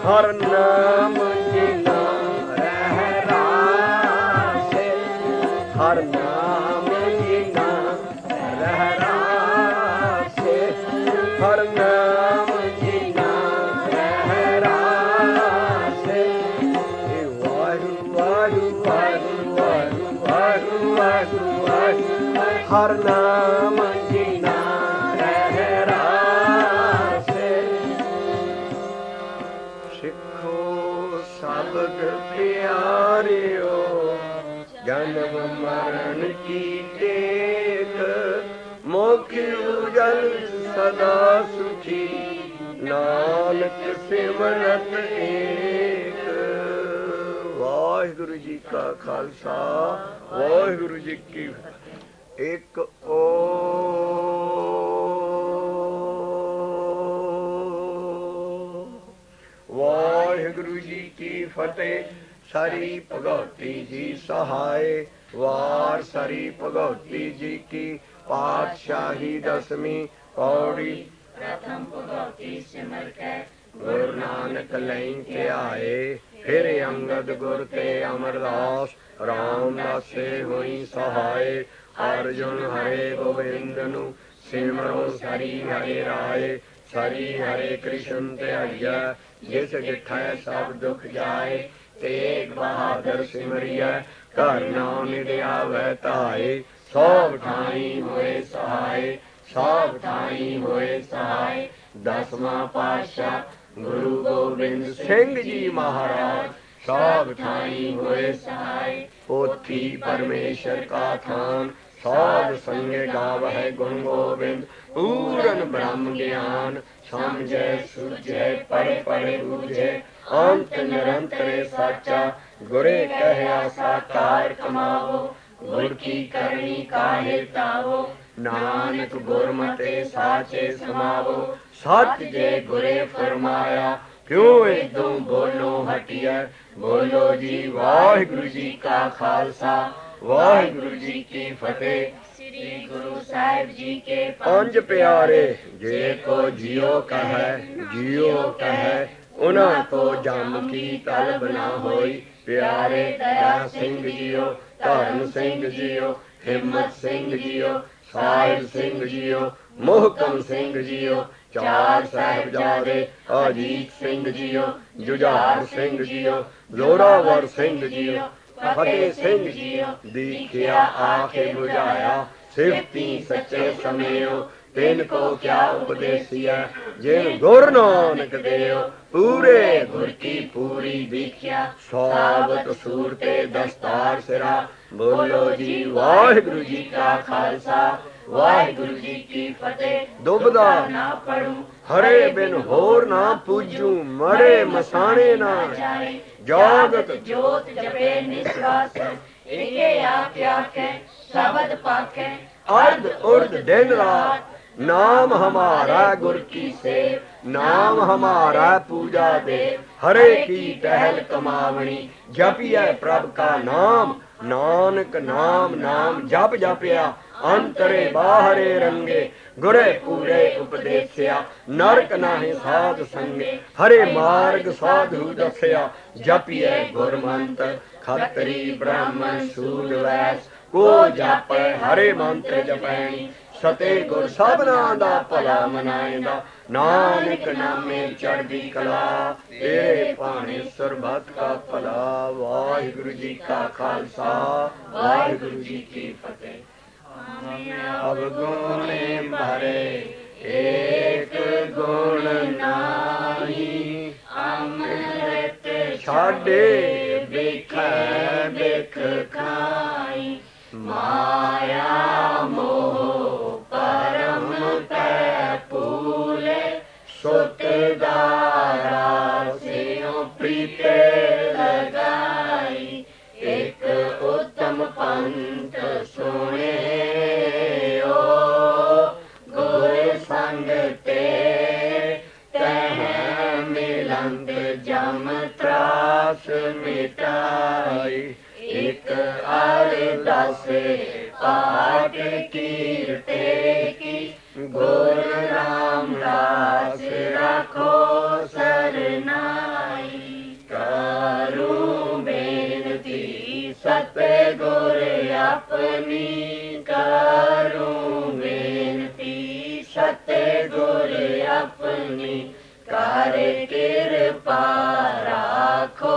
ਹਰ ਨਾਮ ਜਿਨਾ ਰਹਿ ਰਾਸੇ, ਹਰ ਨਾਮ ਜਿਨਾ ਰਹਿ ਰਾਸੇ, ਹਰ ਨਾਮ ਜਿਨਾ ਰਹਿ ਰਾਸੇ। ਵਾਹਿਗੁਰੂ ਵਾਹਿਗੁਰੂ ਵਾਹਿਗੁਰੂ ਵਾਹਿਗੁਰੂ ਵਾਹਿਗੁਰੂ ਵਾਹਿਗੁਰੂ, ਹਰ ਨਾਮ ਜਿਨਾ ਰਹਿ ਰਾਸੇ। ਸਿੱਖੋ ਸ਼ਬਦ ਪਿਆਰਿਓ, ਜਨਮ ਮਰਨ ਕੀ ਟੇਕ, ਮੁਖ ਉਜਲ ਸਦਾ ਸੁਖੀ, ਨਾਨਕ ਸਿਮਰਤ ਏਕ। ਵਾਹਿਗੁਰੂ ਜੀ ਕਾ ਖਾਲਸਾ, ਵਾਹਿਗੁਰੂ ਜੀ ਕੀ ਇੱਕ ਵਾਹਿਗੁਰੂ ਜੀ ਕੀ ਫਤਿਹ। ਸਰੀ ਭਗਉਤੀ ਜੀ ਸਹਾਏ, ਵਾਰ ਸਰੀ ਭਗਉਤੀ ਜੀ ਕੀ। ਪਾਤਸ਼ਾਹੀ ਦਸਵੀਂ ਪੌੜੀ। ਪ੍ਰਥਮ ਭਗਉਤੀ ਸਿਮਰ ਕੈ, ਗੁਰੂ ਨਾਨਕ ਲਈ ਧਿਆਏ। ਫਿਰ ਅੰਗਦ ਗੁਰ ਤੇ ਅਮਰਦਾਸ, ਰਾਮਦਾਸੇ ਹੋਈ ਸਹਾਏ। ਅਰਜੁਨ ਹਰੇ ਗੋਬਿੰਦ ਨੂੰ, ਸਿਮਰੋ ਸਰੀ ਹਰੇ ਰਾਏ। ਸਰੀ ਹਰੇ ਕ੍ਰਿਸ਼ਨ ਧਿਆਈਐ, ਜਿਸ ਡਿਠੈ ਸਭ ਦੁਖ ਜਾਏ। ਤੇਗ ਬਹਾਦਰ ਸਿਮਰਿਐ, ਘਰ ਨਾਮ ਨਿੜਿਆਵੈ ਧਾਏ। ਸਭ ਠਾਈ ਹੋਏ ਸਹਾਏ, ਸਭ ਠਾਈ ਹੋਏ ਸਹਾਏ। ਦਸਵਾਂ ਪਾਤਸ਼ਾਹ ਗੁਰੂ ਗੋਬਿੰਦ ਸਿੰਘ ਜੀ ਮਹਾਰਾਜ, ਸਭ ਠਾਈ ਹੋਏ ਸਹਾਏ। ਪੋਥੀ ਪਰਮੇਸ਼ਰ ਕਾ ਥਾਨ, ਸਾਧ ਸੰਗੇ ਗਾਵਹਿ ਗੁਣ ਗੋਬਿੰਦ। ਪੂਰਨ ਬ੍ਰਹਮ ਗਿਆਨ, ਸਮਝੈ ਸੂਝੈ ਪੜ੍ਹ ਪੜ੍ਹ ਬੂਝੈ। ਅੰਤ ਨਿਰੰਤਰ ਸਾਚਾ, ਗੁਰੇ ਕਹਿਆ ਸਾਕਾਰ ਕਮਾਵੋ। ਗੁਰ ਕੀ ਕਰਨੀ ਕਾਹੇ ਤਾਵੋ, ਨਾਨਕ ਗੁਰਮਤਿ ਸਾਚੇ ਸਮਾਵੋ। ਸੱਚ ਜੇ ਗੁਰੇ ਫਰਮਾਇਆ, ਕਿਉਂ ਏਦੋਂ ਬੋਲੋ ਹਟਿਐ। ਬੋਲੋ ਜੀ ਵਾਹਿਗੁਰੂ ਜੀ ਕਾ ਖਾਲਸਾ, ਵਾਹਿਗੁਰੂ ਜੀ ਕੀ ਫਤਿਹ। ਸ੍ਰੀ ਗੁਰੂ ਸਾਹਿਬ ਜੀ ਕੇ ਪੰਜ ਪਿਆਰੇ, ਜੇ ਕੋ ਜਿਉ ਕਹੈ ਜਿਉ ਕਹੈ, ਉਨ੍ਹਾਂ ਕੋ ਜਮ ਕੀ ਤਲਬ ਨਾ ਹੋਈ। ਪਿਆਰੇ ਦਇਆ ਸਿੰਘ ਜੀਓ, ਧਰਮ ਸਿੰਘ ਜੀਓ, ਹਿੰਮਤ ਸਿੰਘ ਜੀਓ, ਸਾਹਿਬ ਸਿੰਘ ਜੀਓ, ਮੋਹਕਮ ਸਿੰਘ ਜੀਓ, ਚਾਰ ਸਾਹਿਬਜ਼ਾਦੇ, ਅਜੀਤ ਸਿੰਘ ਜੀਓ, ਜੁਝਾਰ ਸਿੰਘ ਜੀਓ, ਜ਼ੋਰਾਵਰ ਸਿੰਘ ਜੀਓ, ਫਤਿਹ ਸਿੰਘ ਜੀਓ। ਦੀਖਿਆ ਆਖੇ ਬੁਝਾਇਆ, ਸਿਫਤੀ ਸੱਚੇ ਸਮਿਓ। ਤਿਨ ਕੋ ਕਿਆ ਉਪਦੇਸਿਆ, ਜਿਨ ਗੁਰ ਨਾਨਕ ਦੇਓ। ਪੂਰੇ ਗੁਰ ਕੀ ਪੂਰੀ ਦੀਖਿਆ, ਸਾਬਤ ਸੂਰਤੇ ਦਸਤਾਰ ਸਿਰਾ। ਬੋਲੋ ਜੀ ਵਾਹਿਗੁਰੂ ਜੀ ਕਾ ਖਾਲਸਾ, ਵਾਹਿਗੁਰੂ ਜੀ ਕੀ ਫਤਿਹ। ਦੁਬਦਾ ਨਾ ਪੜੂ, ਹਰੇ ਬਿਨ ਹੋਰ ਨਾ ਪੂਜੂ। ਮੜੇ ਮਸਾਣੇ ਨਾ ਜਾਏ, ਜਾਗਤ ਜੋਤ ਜਪੇ ਨਿਸਵਾਸ। ਏਕੇ ਆਪ ਆਖੈ ਸ਼ਬਦ ਪਾਖੈ, ਅਰਧ ਉਰਧ दिन रात। नाम हमारा गुर की सेव, नाम हमारा पूजा देव। हरे की टहल कमावणी, जपिए प्रभ का नाम। नानक नाम नाम जप जपिया, अंतरे बाहरे रंगे। गुरे पूरे उपदेसिया, नरक नाहि साध संगे। हरे मार्ग साधु दसिया, जपिए गुरमंत्र। खतरी ब्राह्मण सूद वैस, को जापै हरे मंत्र जपैणी। सते गुर सबना दा भला मनाएंदा, नानक नामे चढ़दी कला। तेरे भाने सरबत का भला। वाहिगुरु जी का खालसा, वाहिगुरु जी की फतेह। अवगुण भरे एक गुण नाही, अमृत छाड़े बिख बिख खाई। माया मोह परम तै पूले, सुत दारा सियों प्रीते लगाई। एक उत्तम पंथ सुने गुर संग ते, तह मिलंद जम त्रास मिटाई। एक अरदास पाठ कीर्ते की, गुर रामदास राखो सरनाई। ਆਪਣੀ ਕਰੂੰ ਬੇਨਤੀ, ਸਤਿਗੁਰ ਆਪਣੀ ਕਰ ਕਿਰਪਾ ਰਾਖੋ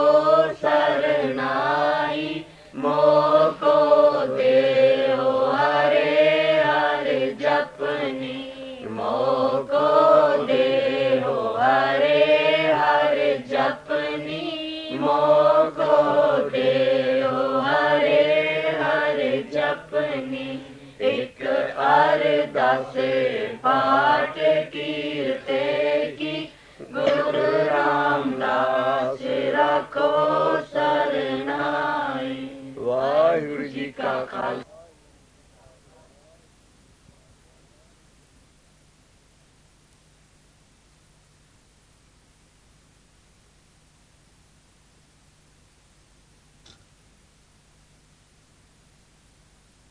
ਸਰਨਾਈ, ਮੋਕੋ ਦੇਓ ਹਰੇ ਹਰ ਜਪਨੀ, ਮੋਕੋ ਦੇਓ ਹਰੇ ਹਰ ਜਪਨੀ, ਮੋਕੋ ਦੇਓ ਹਰੇ ਹਰ ਜਪਨੀ। ਇੱਕ ਅਰਦਾਸ ਪਾਠ ਕੀਰਤੇ ਕੀ, ਗੁਰੂ ਰਾਮਦਾਸ ਰਾਖੋ ਸਰਨਾਈ। ਵਾਹਿਗੁਰੂ ਜੀ ਕਾ ਖਾਲਸਾ।